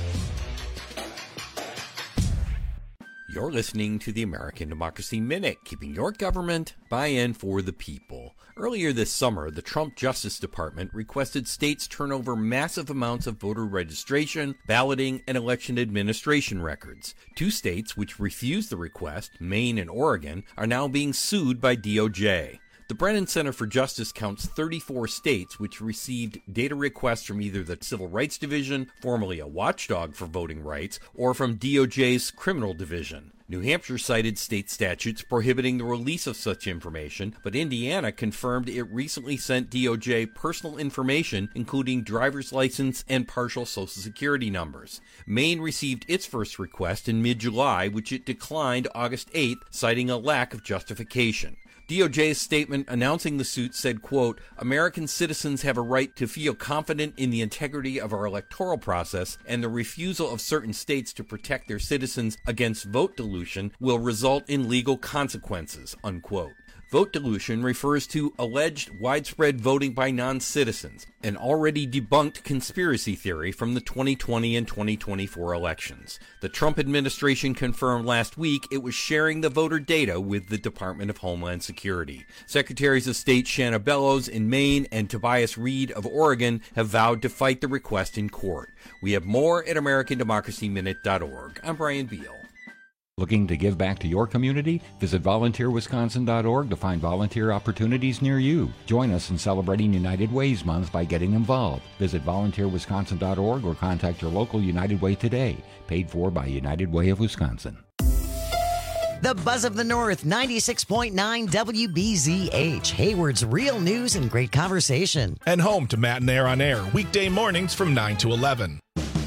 You're listening to the American Democracy Minute, keeping your government buy-in for the people. Earlier this summer, the Trump Justice Department requested states turn over massive amounts of voter registration, balloting, and election administration records. Two states which refused the request, Maine and Oregon, are now being sued by D O J. The Brennan Center for Justice counts thirty-four states which received data requests from either the Civil Rights Division, formerly a watchdog for voting rights, or from D O J's Criminal Division. New Hampshire cited state statutes prohibiting the release of such information, but Indiana confirmed it recently sent D O J personal information, including driver's license and partial Social Security numbers. Maine received its first request in mid-July, which it declined August eighth, citing a lack of justification. D O J's statement announcing the suit said, quote, American citizens have a right to feel confident in the integrity of our electoral process, and the refusal of certain states to protect their citizens against vote dilution will result in legal consequences, unquote. Vote dilution refers to alleged widespread voting by non-citizens, an already debunked conspiracy theory from the twenty twenty and twenty twenty-four elections. The Trump administration confirmed last week it was sharing the voter data with the Department of Homeland Security. Secretaries of State Shanna Bellows in Maine and Tobias Reed of Oregon have vowed to fight the request in court. We have more at American Democracy Minute dot org. I'm Brian Beal. Looking to give back to your community? Visit volunteer wisconsin dot org to find volunteer opportunities near you. Join us in celebrating United Ways Month by getting involved. Visit volunteer wisconsin dot org or contact your local United Way today. Paid for by United Way of Wisconsin. The Buzz of the North, ninety-six point nine W B Z H, Hayward's real news and great conversation. And home to Matt and Air on Air, weekday mornings from nine to eleven.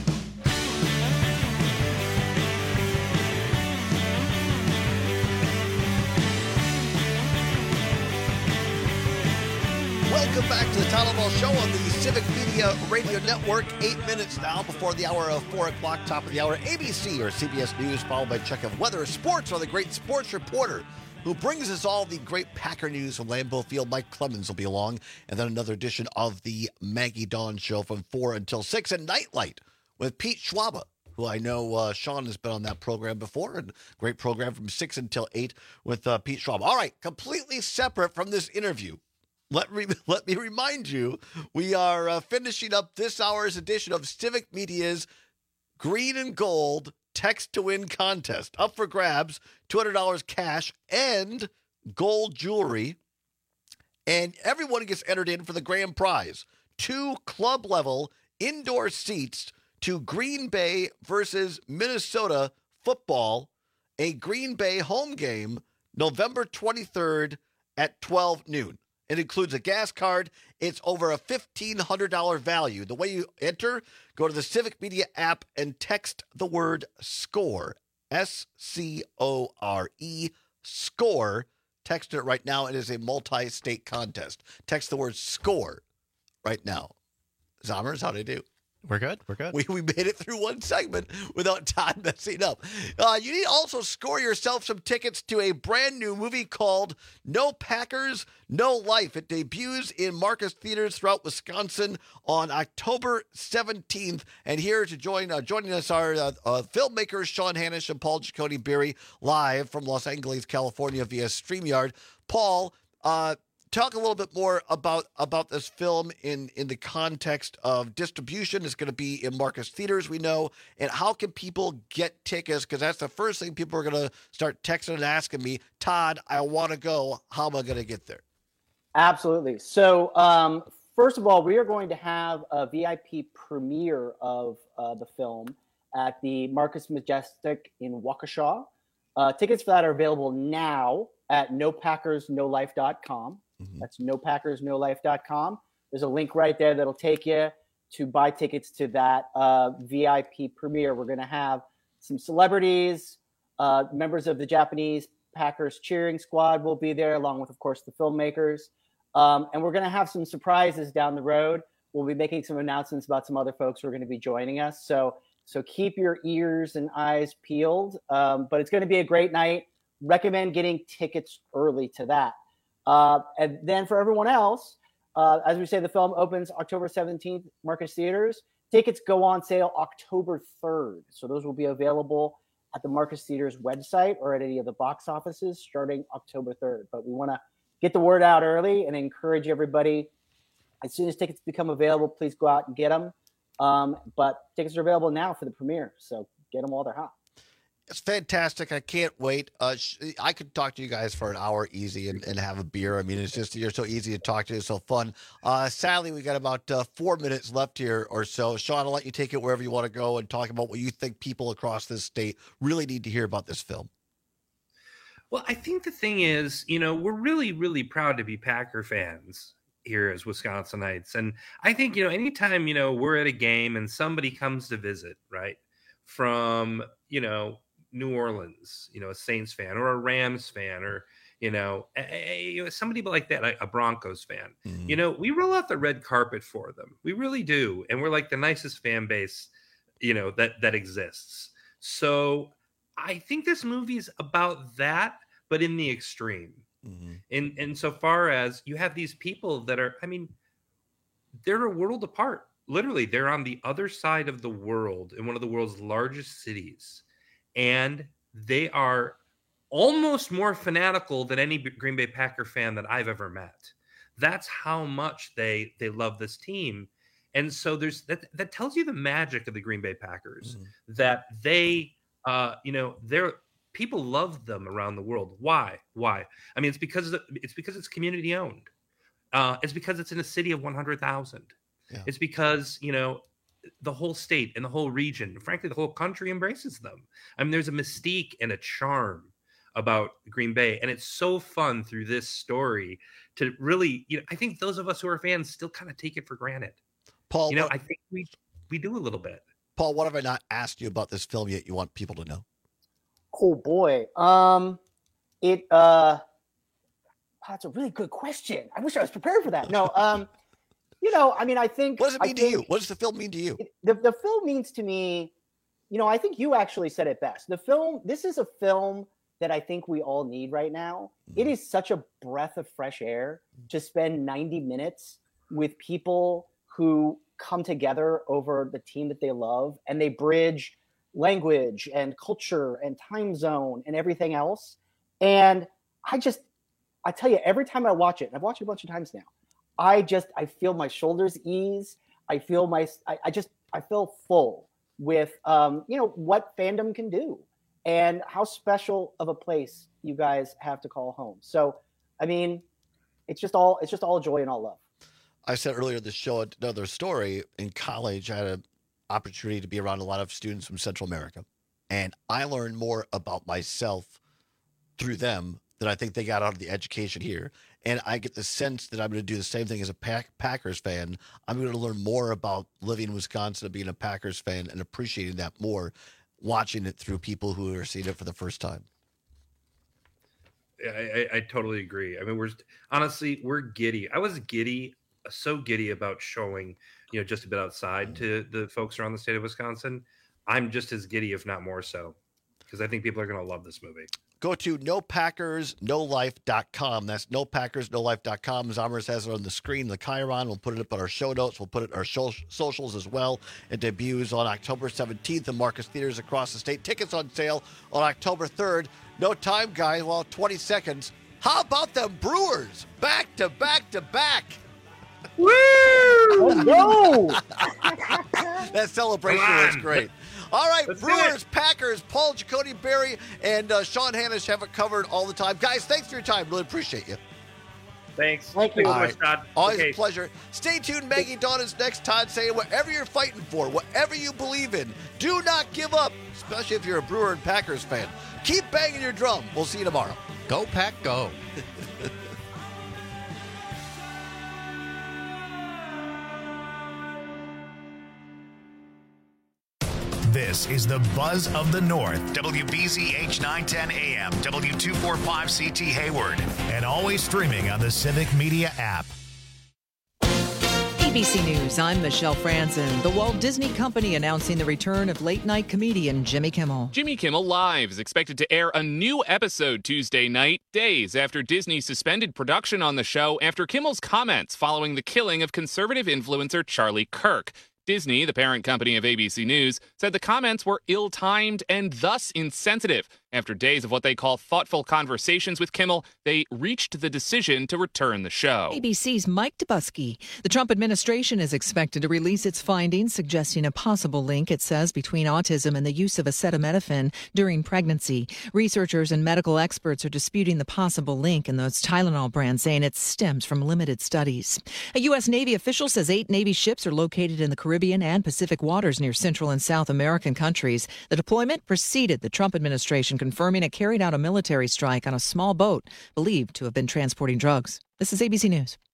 Welcome back to the Tyler Ball Show on the Civic Media Radio Network. Eight minutes now before the hour of four o'clock, top of the hour. A B C or C B S News, followed by check of weather, sports, or the great sports reporter who brings us all the great Packer news from Lambeau Field. Mike Clemens will be along. And then another edition of the Maggie Dawn Show from four until six. And Nightlight with Pete Schwaba, who I know uh, Sean has been on that program before. And great program from six until eight with uh, Pete Schwaba. All right, completely separate from this interview. Let me, let me remind you, we are uh, finishing up this hour's edition of Civic Media's Green and Gold Text to Win contest. Up for grabs, two hundred dollars cash and gold jewelry. And everyone gets entered in for the grand prize. Two club-level indoor seats to Green Bay versus Minnesota football, a Green Bay home game, November twenty-third at twelve noon. It includes a gas card. It's over a fifteen hundred dollars value. The way you enter, go to the Civic Media app and text the word SCORE, S C O R E, SCORE. Text it right now. It is a multi-state contest. Text the word SCORE right now. Zommers, how'd I do? We're good. We're good. We, we made it through one segment without Todd messing up. Uh, you need to also score yourself some tickets to a brand new movie called No Packers, No Life. It debuts in Marcus Theaters throughout Wisconsin on October seventeenth. And here to join uh, joining us are uh, uh, filmmakers Sean Hannish and Paul Giacone Berry, live from Los Angeles, California via StreamYard. Paul, uh, talk a little bit more about, about this film in, in the context of distribution. It's going to be in Marcus Theaters, we know. And how can people get tickets? Because that's the first thing people are going to start texting and asking me. Todd, I want to go. How am I going to get there? Absolutely. So, um, first of all, we are going to have a V I P premiere of uh, the film at the Marcus Majestic in Waukesha. Uh, tickets for that are available now at no packers no life dot com. Mm-hmm. That's no packers no life dot com. There's a link right there that'll take you to buy tickets to that uh, V I P premiere. We're going to have some celebrities, uh, members of the Japanese Packers cheering squad will be there, along with, of course, the filmmakers. Um, and we're going to have some surprises down the road. We'll be making some announcements about some other folks who are going to be joining us. So, so keep your ears and eyes peeled. Um, but it's going to be a great night. Recommend getting tickets early to that. Uh, and then for everyone else, uh, as we say, the film opens October seventeenth, Marcus Theaters. Tickets go on sale October third. So those will be available at the Marcus Theaters website or at any of the box offices starting October third. But we want to get the word out early and encourage everybody. As soon as tickets become available, please go out and get them. Um, but tickets are available now for the premiere. So get them while they're hot. It's fantastic. I can't wait. Uh, sh- I could talk to you guys for an hour easy and, and have a beer. I mean, it's just, you're so easy to talk to. It's so fun. Uh, sadly, we got about uh, four minutes left here or so. Sean, I'll let you take it wherever you want to go and talk about what you think people across this state really need to hear about this film. Well, I think the thing is, you know, we're really, really proud to be Packer fans here as Wisconsinites. And I think, you know, anytime, you know, we're at a game and somebody comes to visit, right, from, you know, New Orleans, you know, a Saints fan or a Rams fan or, you know, a, a, somebody like that, a, a Broncos fan, mm-hmm. you know, we roll out the red carpet for them. We really do. And we're like the nicest fan base, you know, that, that exists. So I think this movie is about that, but in the extreme. Mm-hmm. In, in so far as you have these people that are, I mean, they're a world apart. Literally, they're on the other side of the world in one of the world's largest cities. And they are almost more fanatical than any Green Bay Packer fan that I've ever met. That's how much they they love this team. And so there's that that tells you the magic of the Green Bay Packers, mm-hmm. that they uh you know, they're people love them around the world. Why? Why? I mean, it's because it's because it's community owned. Uh it's because it's in a city of one hundred thousand. Yeah. It's because, you know, the whole state and the whole region, frankly, the whole country embraces them. I mean, there's a mystique and a charm about Green Bay. And it's so fun through this story to really, you know, I think those of us who are fans still kind of take it for granted. Paul, you know, what, I think we, we do a little bit. Paul, what have I not asked you about this film yet you want people to know? Oh boy. Um, it, uh, that's a really good question. I wish I was prepared for that. No, um, You know, I mean, I think. What does it mean I to think, you? What does the film mean to you? It, the, the film means to me, you know, I think you actually said it best. The film, this is a film that I think we all need right now. Mm-hmm. It is such a breath of fresh air to spend ninety minutes with people who come together over the team that they love and they bridge language and culture and time zone and everything else. And I just, I tell you, every time I watch it, and I've watched it a bunch of times now, I just, I feel my shoulders ease. I feel my, I, I just, I feel full with, um, you know, what fandom can do and how special of a place you guys have to call home. So, I mean, it's just all, it's just all joy and all love. I said earlier in the show, another story. In college, I had an opportunity to be around a lot of students from Central America. And I learned more about myself through them than I think they got out of the education here. And I get the sense that I'm going to do the same thing as a Pack- Packers fan. I'm going to learn more about living in Wisconsin and being a Packers fan and appreciating that more, watching it through people who are seeing it for the first time. I, I, I totally agree. I mean, we're honestly, we're giddy. I was giddy, so giddy about showing you know, just a bit outside to the folks around the state of Wisconsin, I'm just as giddy, if not more so, because I think people are going to love this movie. Go to no packers no life dot com. That's no packers no life dot com. Zommers has it on the screen, the Chiron. We'll put it up on our show notes. We'll put it on our show, socials as well. It debuts on October seventeenth in Marcus Theaters across the state. Tickets on sale on October third. No time, guys. Well, twenty seconds. How about them Brewers? Back to back to back. Woo! Let's go! That celebration was great. All right, Let's Brewers, Packers, Paul Giacone, Barry, and uh, Sean Hannish have it covered all the time. Guys, thanks for your time. Really appreciate you. Thanks. Thank you. All right. Todd. Always Okay. a pleasure. Stay tuned. Maggie Dawn is next. Todd saying whatever you're fighting for, whatever you believe in, do not give up, especially if you're a Brewer and Packers fan. Keep banging your drum. We'll see you tomorrow. Go, Pack, go. This is the Buzz of the North. W B Z H nine ten A M, W two forty-five C T Hayward, and always streaming on the Civic Media app. A B C News, I'm Michelle Franzen. The Walt Disney Company announcing the return of late-night comedian Jimmy Kimmel. Jimmy Kimmel Live is expected to air a new episode Tuesday night, days after Disney suspended production on the show after Kimmel's comments following the killing of conservative influencer Charlie Kirk. Disney, the parent company of A B C News, said the comments were ill-timed and thus insensitive. After days of what they call thoughtful conversations with Kimmel, they reached the decision to return the show. A B C's Mike Dubusky. The Trump administration is expected to release its findings, suggesting a possible link, it says, between autism and the use of acetaminophen during pregnancy. Researchers and medical experts are disputing the possible link in those Tylenol brands, saying it stems from limited studies. A U S. Navy official says eight Navy ships are located in the Caribbean and Pacific waters near Central and South American countries. The deployment preceded the Trump administration confirming it carried out a military strike on a small boat believed to have been transporting drugs. This is A B C News.